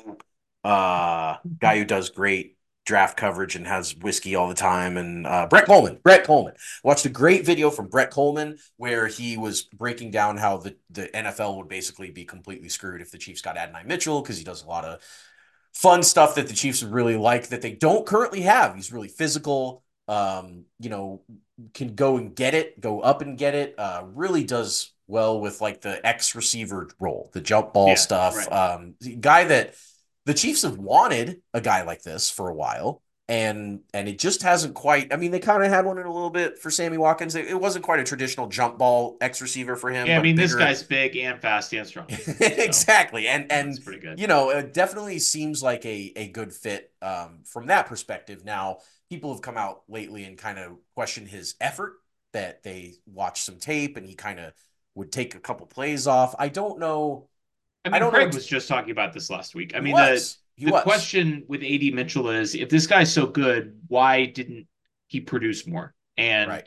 uh, guy who does great draft coverage and has whiskey all the time. And uh, Brett Coleman, Brett Coleman. Watched a great video from Brett Coleman where he was breaking down how the, the N F L would basically be completely screwed if the Chiefs got Adonai Mitchell because he does a lot of fun stuff that the Chiefs would really like that they don't currently have. He's really physical, um, you know, can go and get it, go up and get it, uh, really does well with like the X receiver role, the jump ball Yeah, stuff. right. Um, guy that the Chiefs have wanted a guy like this for a while, and and it just hasn't quite. I mean, they kind of had one in a little bit for Sammy Watkins. It, it wasn't quite a traditional jump ball X receiver for him. Yeah, I but mean, this bigger. guy's big and fast and strong. So, Exactly, and and that's pretty good. you know, it definitely seems like a a good fit um, from that perspective. Now, people have come out lately and kind of questioned his effort. That they watched some tape and he kind of would take a couple plays off. I don't know. I mean, I don't Craig know. was just talking about this last week. I He mean, the was. He the was. question with A D Mitchell is if this guy's so good, why didn't he produce more? And Right.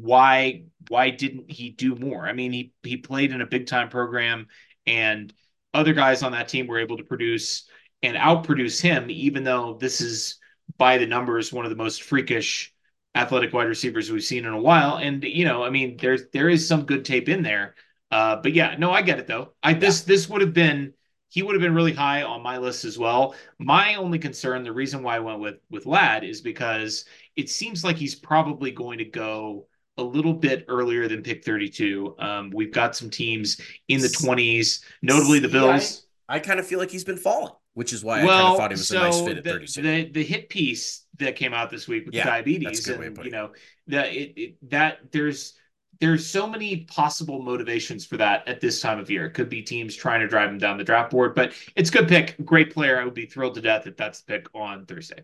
why why didn't he do more? I mean, he he played in a big time program, and other guys on that team were able to produce and outproduce him, even though this is by the numbers one of the most freakish athletic wide receivers we've seen in a while. And you know, I mean, there's there is some good tape in there. Uh, but yeah, no, I get it though. I this this would have been he would have been really high on my list as well. My only concern, the reason why I went with with Lad, is because it seems like he's probably going to go a little bit earlier than pick thirty-two. Um, we've got some teams in the twenties, notably the See, Bills. I, I kind of feel like he's been falling, which is why I kind Well, of thought he was so a nice fit at the, thirty-two. the the hit piece that came out this week with Yeah, the that's a diabetes, good way of and putting you know that it, it that there's there's so many possible motivations for that at this time of year. It could be teams trying to drive him down the draft board, but it's a good pick, great player. I would be thrilled to death if that's the pick on Thursday.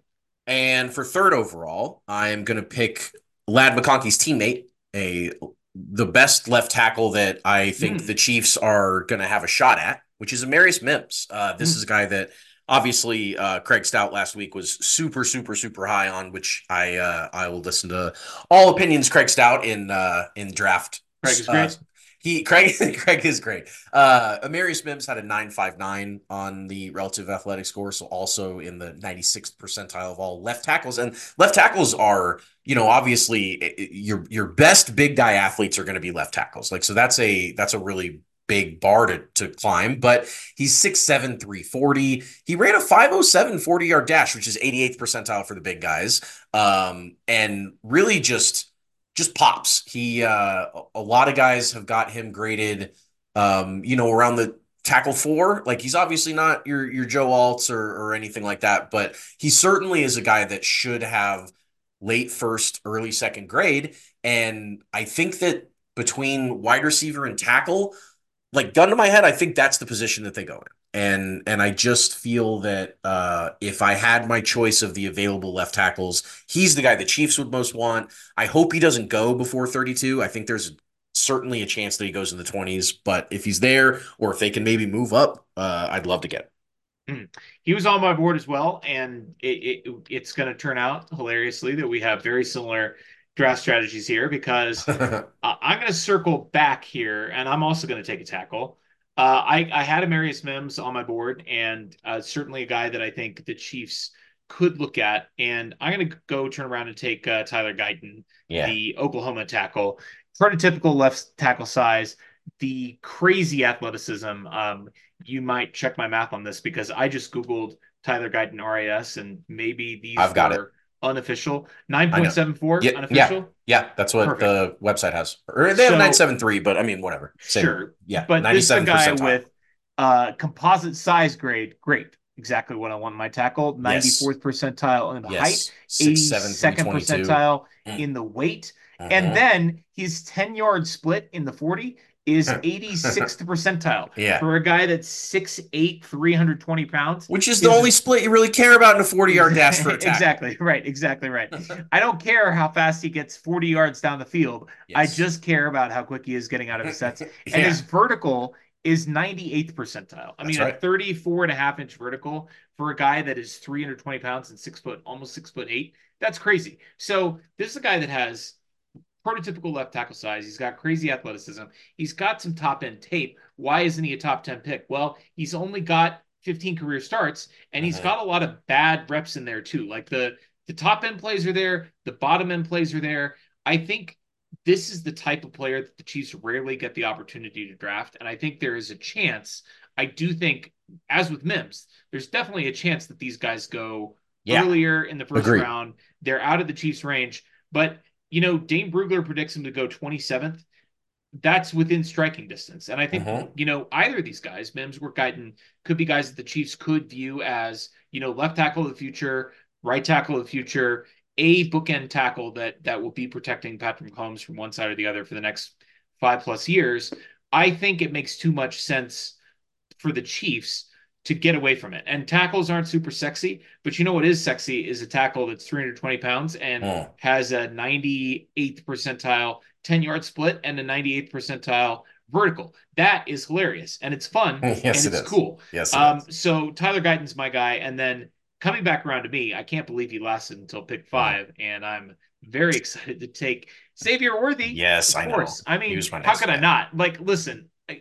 And for third overall, I'm going to pick Lad McConkey's teammate, a the best left tackle that I think Mm. the Chiefs are going to have a shot at, which is Amarius Mims. Uh, this Mm. is a guy that obviously uh, Craig Stout last week was super, super, super high on, which I uh, I will listen to all opinions Craig Stout in uh, in draft. Craig is Uh, great. he Craig Craig is great. Uh, Amarius Mims had a nine five nine on the relative athletic score, so also in the ninety-sixth percentile of all left tackles. And left tackles are, you know, obviously your your best big guy athletes are going to be left tackles. Like, so that's a that's a really big bar to, to climb, but he's six seven, three forty. He ran a five oh seven forty yard dash, which is eighty-eighth percentile for the big guys. Um, and really just just pops. He uh a lot of guys have got him graded um, you know, around the tackle four. Like, he's obviously not your your Joe Alts or or anything like that, but he certainly is a guy that should have late first, early second grade. And I think that between wide receiver and tackle, like, gun to my head, I think that's the position that they go in. And and I just feel that uh, if I had my choice of the available left tackles, he's the guy the Chiefs would most want. I hope he doesn't go before thirty-two. I think there's certainly a chance that he goes in the twenties, but if he's there or if they can maybe move up, uh, I'd love to get Mm. He was on my board as well, and it, it it's going to turn out hilariously that we have very similar draft strategies here because him. uh, I'm going to circle back here, and I'm also going to take a tackle. Uh, I I had Amarius Mims on my board, and uh, certainly a guy that I think the Chiefs could look at, and I'm going to go turn around and take uh, Tyler Guyton, Yeah, the Oklahoma tackle, prototypical left tackle size, the crazy athleticism. Um, you might check my math on this because I just Googled Tyler Guyton R A S and maybe these I've got it. were unofficial. I know. nine point seven four Yeah, yeah, unofficial. yeah. That's what Perfect. the website has. Or they have a So nine seven three, but I mean, whatever. Same. sure, Yeah, but this is a ninety-seventh guy percentile. with uh composite size grade. Great. Exactly what I want in my tackle. Yes. ninety-fourth percentile in the height, Yes. six seven, eighty-second three twenty-two. percentile Mm. in the weight. And Mhm. then his ten yard split in the forty is eighty-sixth percentile Yeah. for a guy that's six eight, three hundred twenty pounds. Which is the only split you really care about in a forty yard dash for a tackle. Exactly. Right. Exactly right. I don't care how fast he gets forty yards down the field. I Yes. just care about how quick he is getting out of his sets. And Yeah. his vertical is ninety-eighth percentile. I That's mean, right. a thirty-four and a half inch vertical for a guy that is three hundred twenty pounds and six foot, almost six foot eight. That's crazy. So this is a guy that has prototypical left tackle size. He's got crazy athleticism. He's got some top end tape. Why isn't he a top ten pick? Well, he's only got fifteen career starts, and he's Mhm. got a lot of bad reps in there too. Like the the top end plays are there, the bottom end plays are there. I think this is the type of player that the Chiefs rarely get the opportunity to draft, and I think there is a chance. I do think, as with Mims, there's definitely a chance that these guys go Yeah. earlier in the first Agreed. round. They're out of the Chiefs' range, but you know, Dane Brugler predicts him to go twenty-seventh. That's within striking distance. And I think, Mhm. you know, either of these guys, Mims or Guyton, could be guys that the Chiefs could view as, you know, left tackle of the future, right tackle of the future, a bookend tackle that that will be protecting Patrick Mahomes from one side or the other for the next five plus years. I think it makes too much sense for the Chiefs to get away from it. And tackles aren't super sexy, but you know what is sexy is a tackle that's three hundred twenty pounds and Mm. has a ninety-eighth percentile ten yard split and a ninety-eighth percentile vertical. That is hilarious and it's fun Yes, and it it's is. cool. Yes. it Um, is. so Tyler Guyton's my guy. And then coming back around to me, I can't believe he lasted until pick five, and I'm very excited to take Xavier Worthy. Yes, of I know. course. I He mean, was my how next could I guy. not? Like, listen, I,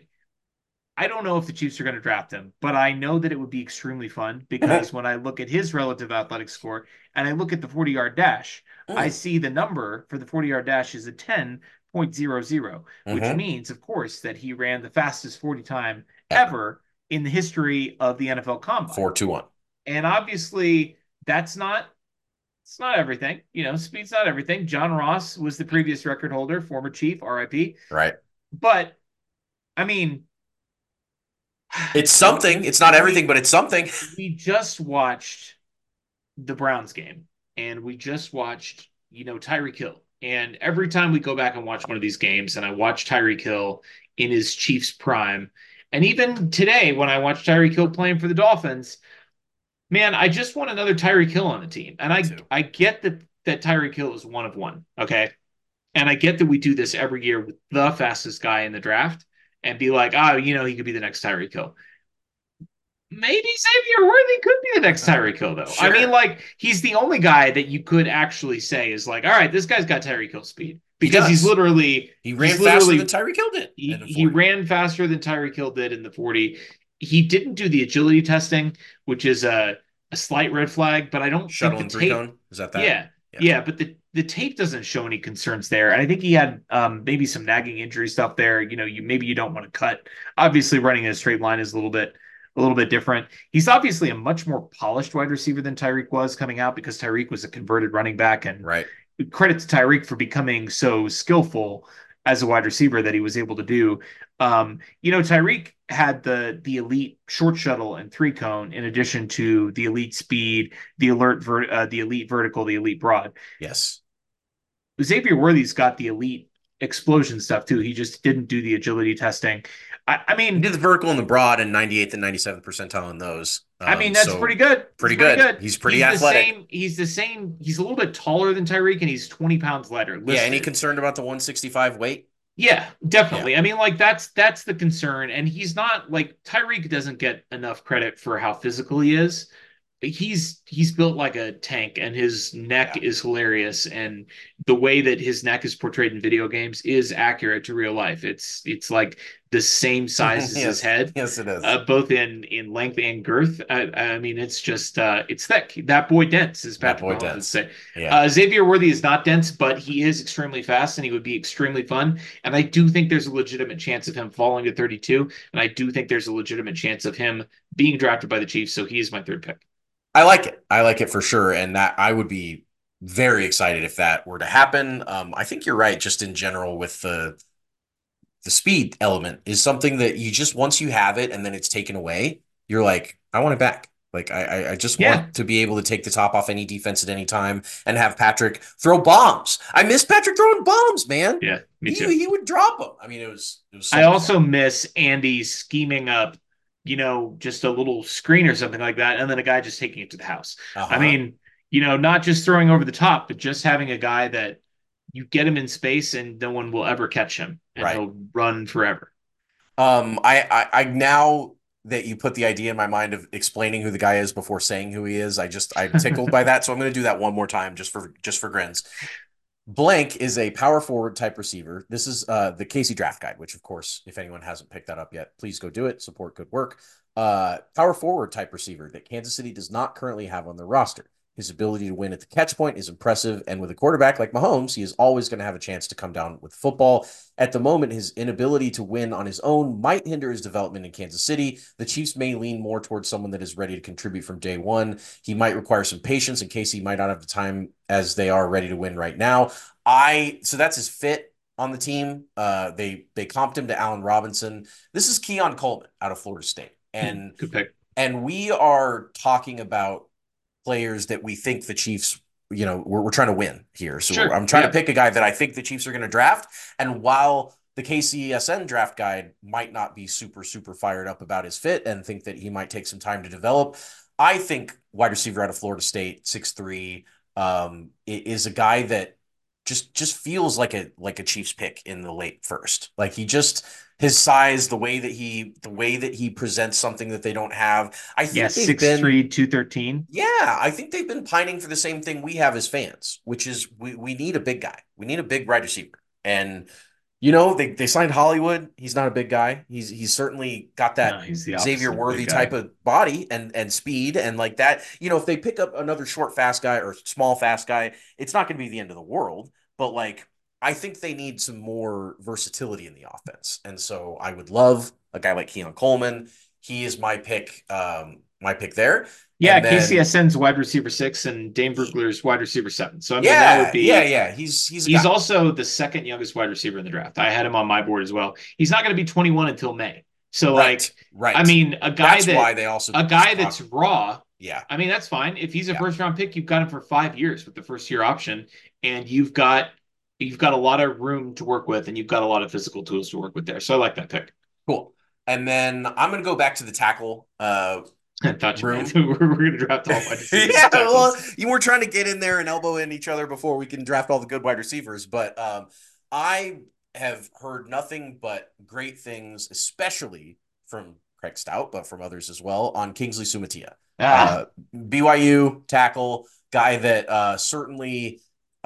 I don't know if the Chiefs are going to draft him, but I know that it would be extremely fun because when I look at his relative athletic score and I look at the forty yard dash, I Mm. see the number for the forty yard dash is a ten point zero zero, which Mhm. means, of course, that he ran the fastest forty time Ever. ever in the history of the N F L Combine. Four two one. And obviously, that's not it's not everything. You know, speed's not everything. John Ross was the previous record holder, former Chief, R I P. Right. But I mean, It's something. It's not everything, but it's something. we just watched the Browns game and we just watched, you know, Tyreek Hill. And every time we go back and watch one of these games and I watch Tyreek Hill in his Chiefs prime, and even today when I watch Tyreek Hill playing for the Dolphins, Man, I just want another Tyreek Hill on the team. And I too. I get that that Tyreek Hill is one of one. Okay. And I get that we do this every year with the fastest guy in the draft and be like, oh, you know, he could be the next Tyreek Hill. Maybe Xavier Worthy could be the next Tyreek Hill, though. Sure. I mean, like, he's the only guy that you could actually say is like, all right, this guy's got Tyreek Hill speed. Because he's literally he ran he's faster literally, than Tyreek Hill did. He, he ran faster than Tyreek Hill did in the forty. He didn't do the agility testing, which is a, a slight red flag, but I don't Shuttle think the and three tape, cone? Is that that? Yeah, yeah, yeah, but the, the tape doesn't show any concerns there. And I think he had um, maybe some nagging injury stuff there. You know, you maybe you don't want to cut. Obviously, running in a straight line is a little bit a little bit different. He's obviously a much more polished wide receiver than Tyreek was coming out because Tyreek was a converted running back. And right. credit to Tyreek for becoming so skillful as a wide receiver that he was able to do. Um, you know, Tyreek had the the elite short shuttle and three cone in addition to the elite speed, the alert, ver- uh, the elite vertical, the elite broad. Yes. Xavier Worthy's got the elite explosion stuff too. He just didn't do the agility testing. I, I mean, he did the vertical and the broad and ninety-eighth and ninety-seventh percentile in those. Um, I mean, that's so pretty good. Pretty, pretty good. good. He's pretty he's athletic. The same, he's the same. He's a little bit taller than Tyreek, and he's twenty pounds lighter. Listed. Yeah. Any concerned about the one sixty-five weight? Yeah, definitely. Yeah. I mean, like that's that's the concern, and he's not like Tyreek doesn't get enough credit for how physical he is. He's he's built like a tank, and his neck yeah. is hilarious, and the way that his neck is portrayed in video games is accurate to real life. It's it's like the same size as yes. his head. Yes, it is. Uh, both in in length and girth. I, I mean, it's just uh, it's thick. That boy dense, as Patrick Mahomes would say. Yeah. Uh, Xavier Worthy is not dense, but he is extremely fast, and he would be extremely fun. And I do think there's a legitimate chance of him falling to thirty-two, and I do think there's a legitimate chance of him being drafted by the Chiefs. So he is my third pick. I like it. I like it for sure. And that I would be very excited if that were to happen. Um, I think you're right. Just in general with the, the speed element is something that you just, once you have it and then it's taken away, you're like, I want it back. Like I, I just yeah. want to be able to take the top off any defense at any time and have Patrick throw bombs. I miss Patrick throwing bombs, man. Yeah, me too. He, he would drop them. I mean, it was, it was so I also fun. miss Andy scheming up, you know, just a little screen or something like that, and then a guy just taking it to the house. Uh-huh. I mean, you know, not just throwing over the top, but just having a guy that you get him in space and no one will ever catch him, and right. he'll run forever. Um, I, I, I now that you put the idea in my mind of explaining who the guy is before saying who he is, I just I'm tickled by that, so I'm going to do that one more time just for just for grins. Blank is a power forward type receiver. This is uh, the Casey draft guide, which of course, if anyone hasn't picked that up yet, please go do it. Support good work. Uh, power forward type receiver that Kansas City does not currently have on their roster. His ability to win at the catch point is impressive, and with a quarterback like Mahomes, he is always going to have a chance to come down with the football. At the moment, his inability to win on his own might hinder his development in Kansas City. The Chiefs may lean more towards someone that is ready to contribute from day one. He might require some patience in case he might not have the time as they are ready to win right now. I so that's his fit on the team. Uh, they they comped him to Allen Robinson. This is Keon Coleman out of Florida State, and good pick. And we are talking about players that we think the Chiefs, you know, we're, we're trying to win here. So sure. I'm trying yeah. to pick a guy that I think the Chiefs are going to draft. And while the K C S N draft guide might not be super, super fired up about his fit and think that he might take some time to develop, I think wide receiver out of Florida State, six three, um, is a guy that just just feels like a like a Chiefs pick in the late first. Like he just his size, the way that he the way that he presents something that they don't have. I think yeah, they've six been three, two thirteen. Yeah, I think they've been pining for the same thing we have as fans, which is we we need a big guy. We need a big wide receiver. And you know, they, they signed Hollywood. He's not a big guy. He's he's certainly got that no, Xavier Worthy type of body and and speed and like that. You know, if they pick up another short fast guy or small fast guy, it's not going to be the end of the world. But like, I think they need some more versatility in the offense. And so I would love a guy like Keon Coleman. He is my pick. Um, my pick there. Yeah, then, K C S N's wide receiver six and Dane Brugler's wide receiver seven. So I mean, yeah, that would be yeah, yeah. He's he's he's guy. also the second youngest wide receiver in the draft. I had him on my board as well. He's not going to be twenty-one until May. So right, like, right. I mean, a guy that's that why they also a guy that's raw. Yeah, I mean that's fine. If he's a yeah. first round pick, you've got him for five years with the first year option, and you've got you've got a lot of room to work with, and you've got a lot of physical tools to work with there. So I like that pick. Cool. And then I'm going to go back to the tackle. Uh, I thought you room. meant we're, we're going to draft all wide receivers. Yeah, and well, tackles. you were trying to get in there and elbow in each other before we can draft all the good wide receivers. But um, I have heard nothing but great things, especially from Craig Stout, but from others as well, on Kingsley Sumatia. Ah, Uh, B Y U tackle, guy that uh, certainly,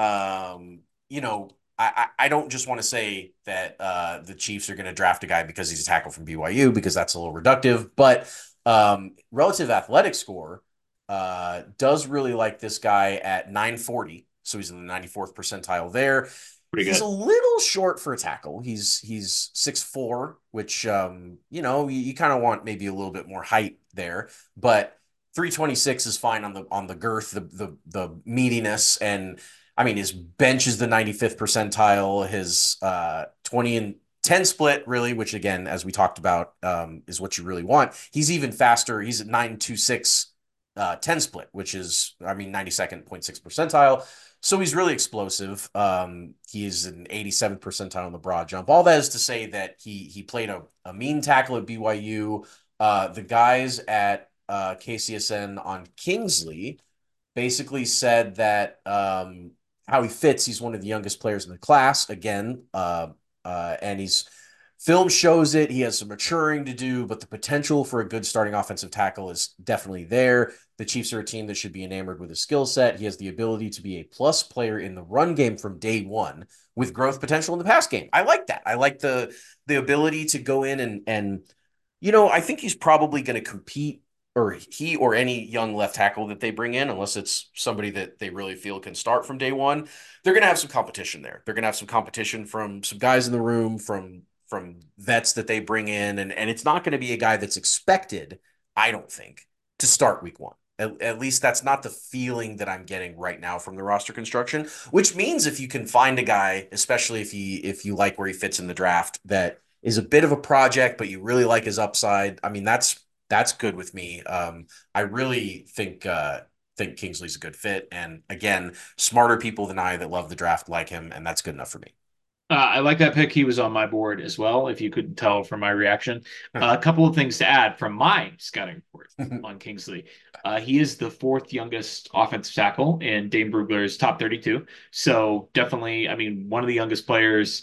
um, you know, I, I don't just want to say that uh, the Chiefs are going to draft a guy because he's a tackle from B Y U, because that's a little reductive, but um, relative athletic score uh, does really like this guy at nine forty. So he's in the ninety-fourth percentile there. pretty He's a good. little short for a tackle. He's he's six four, which um, you know, you, you kind of want maybe a little bit more height there, but three twenty-six is fine on the on the girth, the the the meatiness, and I mean his bench is the ninety-fifth percentile, his uh twenty and ten split, really, which again, as we talked about, um, is what you really want. He's even faster. He's at nine twenty-six uh, ten split, which is, I mean, ninety-second point six percentile. So he's really explosive. Um, he is an eighty-seventh percentile on the broad jump. All that is to say that he he played a, a mean tackle at B Y U. Uh, the guys at uh, K C S N on Kingsley basically said that um, how he fits. He's one of the youngest players in the class again, uh, uh, and he's film shows it. He has some maturing to do, but the potential for a good starting offensive tackle is definitely there. The Chiefs are a team that should be enamored with his skill set. He has the ability to be a plus player in the run game from day one, with growth potential in the pass game. I like that. I like the the ability to go in and and you know, I think he's probably going to compete, or he or any young left tackle that they bring in, unless it's somebody that they really feel can start from day one, they're going to have some competition there. They're going to have some competition from some guys in the room, from from vets that they bring in, and and it's not going to be a guy that's expected, I don't think, to start week one. At, at least that's not the feeling that I'm getting right now from the roster construction. Which means if you can find a guy, especially if he if you like where he fits in the draft, that is a bit of a project, but you really like his upside. I mean, that's that's good with me. Um, I really think uh, think Kingsley's a good fit, and again, smarter people than I that love the draft like him, and that's good enough for me. Uh, I like that pick. He was on my board as well, if you could tell from my reaction. Uh, a couple of things to add from my scouting report on Kingsley. Uh, he is the fourth youngest offensive tackle in Dane Brugler's top thirty-two. So definitely, I mean, one of the youngest players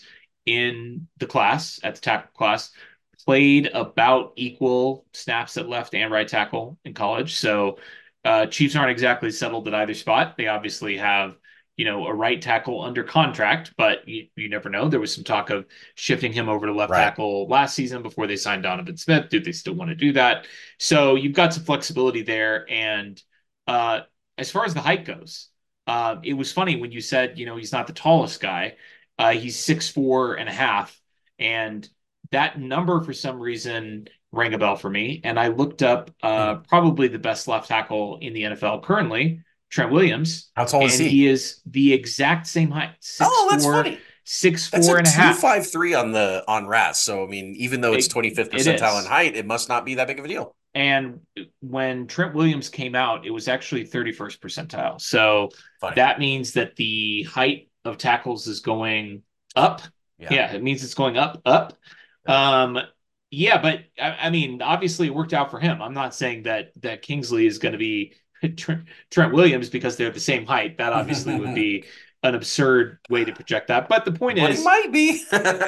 in the class, at the tackle class, played about equal snaps at left and right tackle in college. So uh, Chiefs aren't exactly settled at either spot. They obviously have, you know, a right tackle under contract, but you, you never know. There was some talk of shifting him over to left Right. tackle last season before they signed Donovan Smith. Do they still want to do that? So you've got some flexibility there. And uh, as far as the height goes, uh, it was funny when you said, you know, he's not the tallest guy. Uh, he's six four and a half, and that number for some reason rang a bell for me. And I looked up uh, probably the best left tackle in the N F L currently, Trent Williams, How tall and is he? he is the exact same height, six Oh, that's four, funny. six That's four a and a two half. five three on the on R A S. So I mean, even though it's It, twenty-fifth it percentile in is. height, it must not be that big of a deal. And when Trent Williams came out, it was actually thirty-first percentile. So Funny. that means that the height of tackles is going up. Yeah. Yeah, it means it's going up, up. Yeah. Um, yeah, but I, I mean, obviously it worked out for him. I'm not saying that that Kingsley is going to be Trent, Trent Williams because they're the same height. That obviously would be an absurd way to project that. But the point But is, he might be.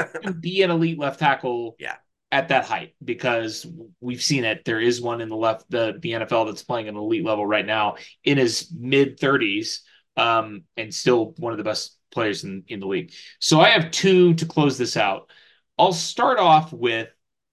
be an elite left tackle Yeah. at that height, because we've seen it. There is one in the left, the, the N F L that's playing an elite level right now in his mid thirties, um, and still one of the best players in, in the league. So I have two to close this out. I'll start off with,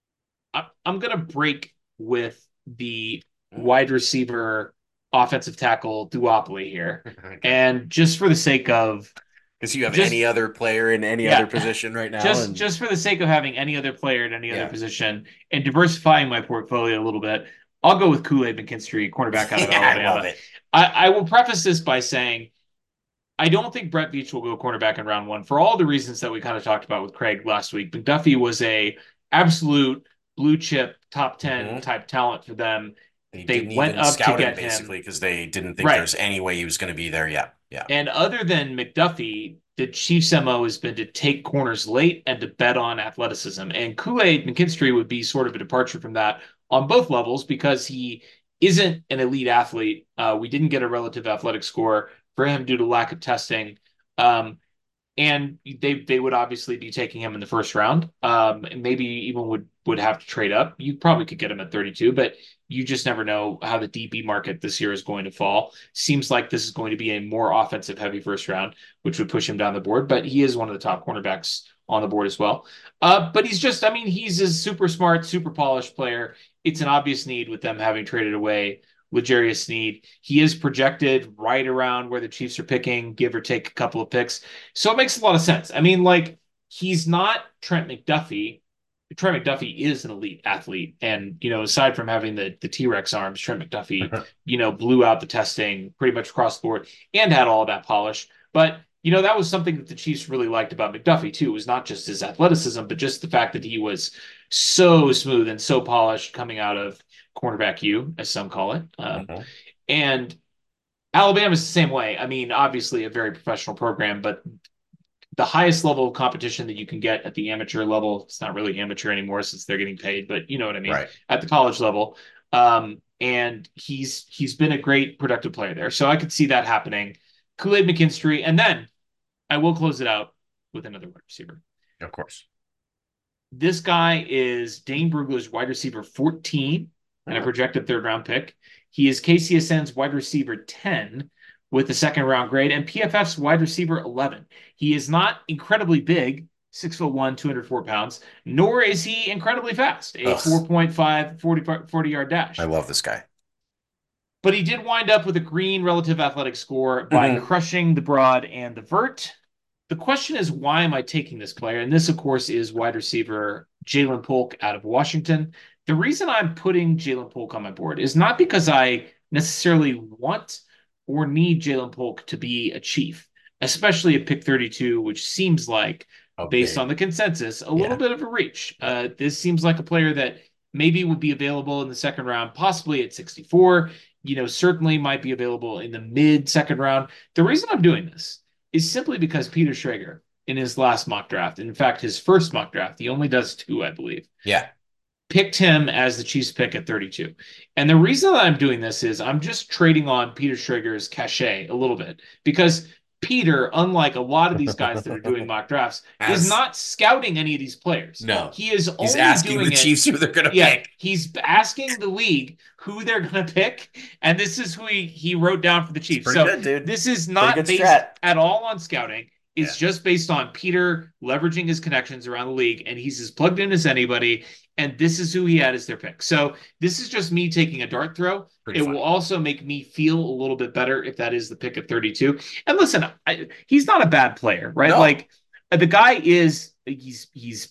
I, I'm going to break with the wide receiver offensive tackle duopoly here. And just for the sake of, Because you have Just- any other player in any Yeah. other position right now. just and just for the sake of having any other player at any Yeah. other position and diversifying my portfolio a little bit, I'll go with Kool-Aid McKinstry, cornerback out of yeah, I Alabama. love it. I, I will preface this by saying I don't think Brett Veach will go cornerback in round one for all the reasons that we kind of talked about with Craig last week. McDuffie was a absolute blue chip top ten Mhm. type talent for them. They, They didn't went even up to scout get him him. basically because they didn't think Right. there's any way he was going to be there. Yeah, yeah. And other than McDuffie, the Chiefs' M O has been to take corners late and to bet on athleticism. And Kool-Aid McKinstry would be sort of a departure from that on both levels, because he isn't an elite athlete. Uh, we didn't get a relative athletic score for him due to lack of testing. Um, and they they would obviously be taking him in the first round. Um, and maybe even would would have to trade up. You probably could get him at thirty-two, but you just never know how the D B market this year is going to fall. Seems like this is going to be a more offensive heavy first round, which would push him down the board. But he is one of the top cornerbacks on the board as well. Uh, but he's just, I mean, he's a super smart, super polished player. It's an obvious need with them having traded away L'Jarius Sneed. He is projected right around where the Chiefs are picking, give or take a couple of picks. So it makes a lot of sense. I mean, like, he's not Trent McDuffie. Trent McDuffie is an elite athlete. And, you know, aside from having the, the T-Rex arms, Trent McDuffie, you know, blew out the testing pretty much across the board and had all of that polish. But, you know, that was something that the Chiefs really liked about McDuffie, too. It was not just his athleticism, but just the fact that he was so smooth and so polished coming out of cornerback U, as some call it. Um, uh-huh. And Alabama's the same way. I mean, obviously a very professional program, but the highest level of competition that you can get at the amateur level, it's not really amateur anymore since they're getting paid, but you know what I mean? Right. At the college level. Um, and he's he's been a great productive player there. So I could see that happening. Kool-Aid McKinstry. And then I will close it out with another wide receiver. Of course. This guy is Dane Brugler's wide receiver fourteen and a projected third round pick. He is K C S N's wide receiver ten with the second round grade and P F F's wide receiver eleven. He is not incredibly big, six foot one, two hundred four pounds, nor is he incredibly fast, a Ugh. four point five forty, forty yard dash. I love this guy. But he did wind up with a green relative athletic score by mm-hmm. crushing the broad and the vert. The question is, why am I taking this player? And this, of course, is wide receiver Ja'Lynn Polk out of Washington. The reason I'm putting Ja'Lynn Polk on my board is not because I necessarily want or need Ja'Lynn Polk to be a Chief, especially at pick thirty-two, which seems like, okay. based on the consensus, a yeah. little bit of a reach. Uh, this seems like a player that maybe would be available in the second round, possibly at sixty-four. You know, certainly might be available in the mid second round. The reason I'm doing this is simply because Peter Schrager, in his last mock draft, in fact, his first mock draft, he only does two, I believe. Yeah. Picked him as the Chiefs pick at thirty-two. And the reason that I'm doing this is I'm just trading on Peter Schrager's cachet a little bit because Peter, unlike a lot of these guys that are doing mock drafts, As, is not scouting any of these players. No. He is only He's asking doing the it, Chiefs who they're going to yeah, pick. He's asking the league who they're going to pick, and this is who he, he wrote down for the Chiefs. So good, dude. This is not based strat. at all on scouting. It's yeah. just based on Peter leveraging his connections around the league, and he's as plugged in as anybody, and this is who he had as their pick. So this is just me taking a dart throw. Pretty it fun. Will also make me feel a little bit better if that is the pick at thirty-two. And listen, I, he's not a bad player, right? No. Like, the guy is, he's he's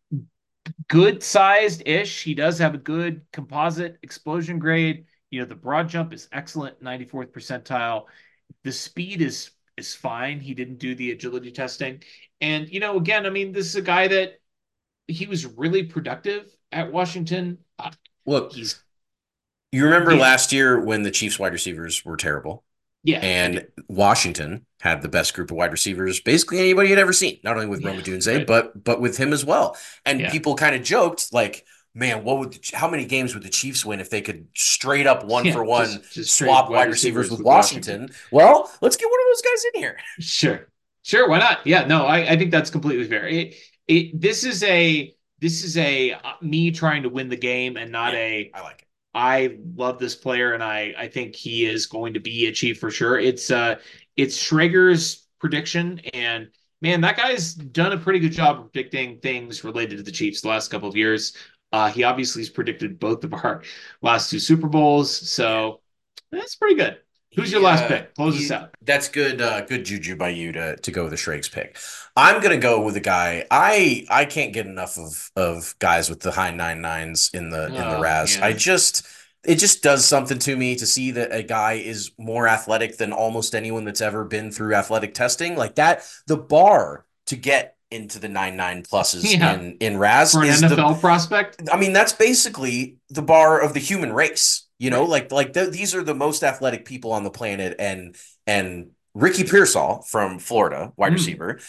good sized-ish. He does have a good composite explosion grade. You know, the broad jump is excellent, ninety-fourth percentile. The speed is is fine. He didn't do the agility testing. And, you know, again, I mean, this is a guy that he was really productive at Washington. Uh, Look, he's. You remember yeah. last year when the Chiefs wide receivers were terrible? Yeah. And Washington had the best group of wide receivers basically anybody had ever seen, not only with yeah, Rome Odunze, right. but but with him as well. And yeah. people kind of joked, like, man, what would the, how many games would the Chiefs win if they could straight up one yeah, for one just, just swap wide receivers, receivers with Washington? Washington? Well, let's get one of those guys in here. Sure. Sure, why not? Yeah, no, I, I think that's completely fair. It, it this is a this is a uh, me trying to win the game and not yeah, a I like it. I love this player and I I think he is going to be a Chief for sure. It's uh it's Schrager's prediction, and man, that guy's done a pretty good job of predicting things related to the Chiefs the last couple of years. Uh, he obviously has predicted both of our last two Super Bowls, so that's pretty good. Who's your yeah, last pick? Close he, us out. That's good. Uh, good juju by you to to go with the Schrags pick. I'm gonna go with a guy. I I can't get enough of of guys with the high nine nines in the in the oh, Raz. yeah. I just it just does something to me to see that a guy is more athletic than almost anyone that's ever been through athletic testing. Like that, the bar to get into the nine nine pluses yeah. in in Raz for an is N F L the, prospect. I mean, that's basically the bar of the human race. You know, right. like like th- these are the most athletic people on the planet, and and Ricky Pearsall from Florida, wide mm. receiver,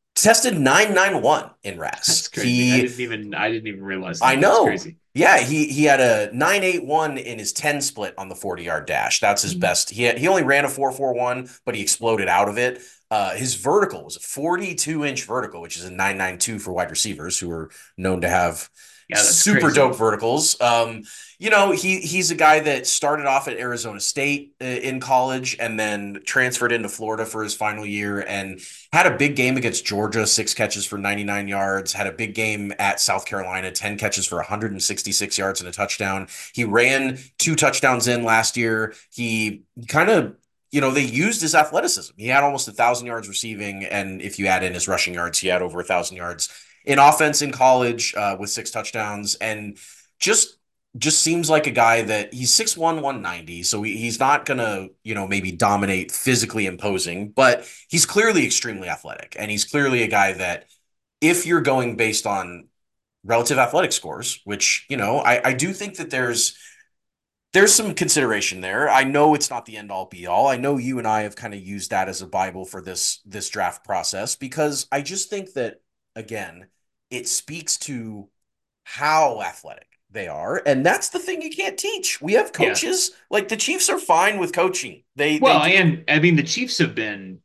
Tested nine nine one in R A S. That's crazy. I He didn't even I didn't even realize I that. That's know. crazy. Yeah, he he had a nine eight one in his ten split on the forty yard dash. That's his best. He had, he only ran a four four one, but he exploded out of it. Uh, his vertical was a forty-two inch vertical, which is a nine nine two for wide receivers who are known to have Yeah, that's super crazy. dope verticals. Um, you know, he he's a guy that started off at Arizona State uh, in college and then transferred into Florida for his final year and had a big game against Georgia, six catches for ninety-nine yards, had a big game at South Carolina, ten catches for one hundred sixty-six yards and a touchdown. He ran two touchdowns in last year. He kind of, you know, they used his athleticism. He had almost a thousand yards receiving, and if you add in his rushing yards, he had over a thousand yards in offense in college uh, with six touchdowns, and just just seems like a guy that he's six one, one ninety, so he, he's not gonna, you know, maybe dominate physically imposing, but he's clearly extremely athletic, and he's clearly a guy that if you're going based on relative athletic scores, which, you know, I, I do think that there's there's some consideration there. I know it's not the end all be all. I know you and I have kind of used that as a Bible for this this draft process because I just think that again, it speaks to how athletic they are, and that's the thing you can't teach. We have Yeah. coaches like the Chiefs are fine with coaching. They they Well, do. and I mean the Chiefs have been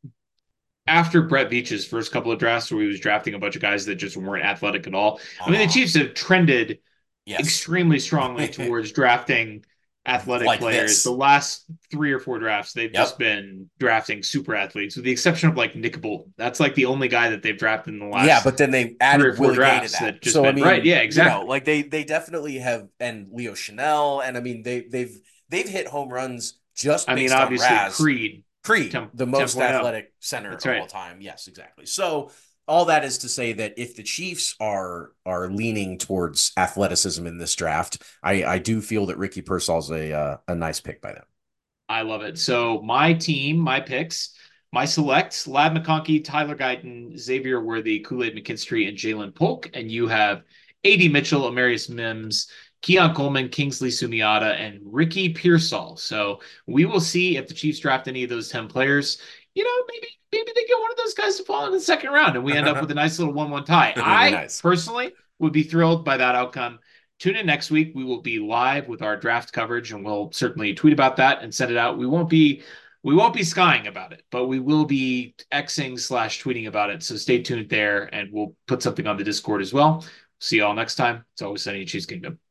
after Brett Veach's first couple of drafts where he was drafting a bunch of guys that just weren't athletic at all. I mean, the Uh, Chiefs have trended yes. extremely strongly towards drafting athletic Like players. The this. last three or four drafts, they've just Yep. been drafting super athletes, with the exception of like Nick Bolton. That's like the only guy that they've drafted in the Yeah, last but then they three or added four Willie Gay to drafts that. that just So I been right. mean, Yeah, you know, exactly. like they they definitely have, and Leo Chanel, and I mean they they've they've hit home runs just I mean, based on obviously R A S. Creed Creed, ten, the most 10.0. athletic center That's of all right. time. Yes, exactly. So all that is to say that if the Chiefs are are leaning towards athleticism in this draft, I I do feel that Ricky Pearsall's a uh, a nice pick by them. I love it. So my team, my picks, my selects, Lad McConkey, Tyler Guyton, Xavier Worthy, Kool-Aid McKinstry, and Jalen Polk. And you have A D Mitchell, Amarius Mims, Keon Coleman, Kingsley Sumiata, and Ricky Pearsall. So we will see if the Chiefs draft any of those ten players. You know, maybe maybe they get one of those guys to fall in the second round and we end up with a nice little one one tie. It'd be I nice. personally would be thrilled by that outcome. Tune in next week. We will be live with our draft coverage, and we'll certainly tweet about that and send it out. We won't be we won't be skying about it, but we will be Xing slash tweeting about it. So stay tuned there, and we'll put something on the Discord as well. See you all next time. It's always sunny in Cheese Kingdom.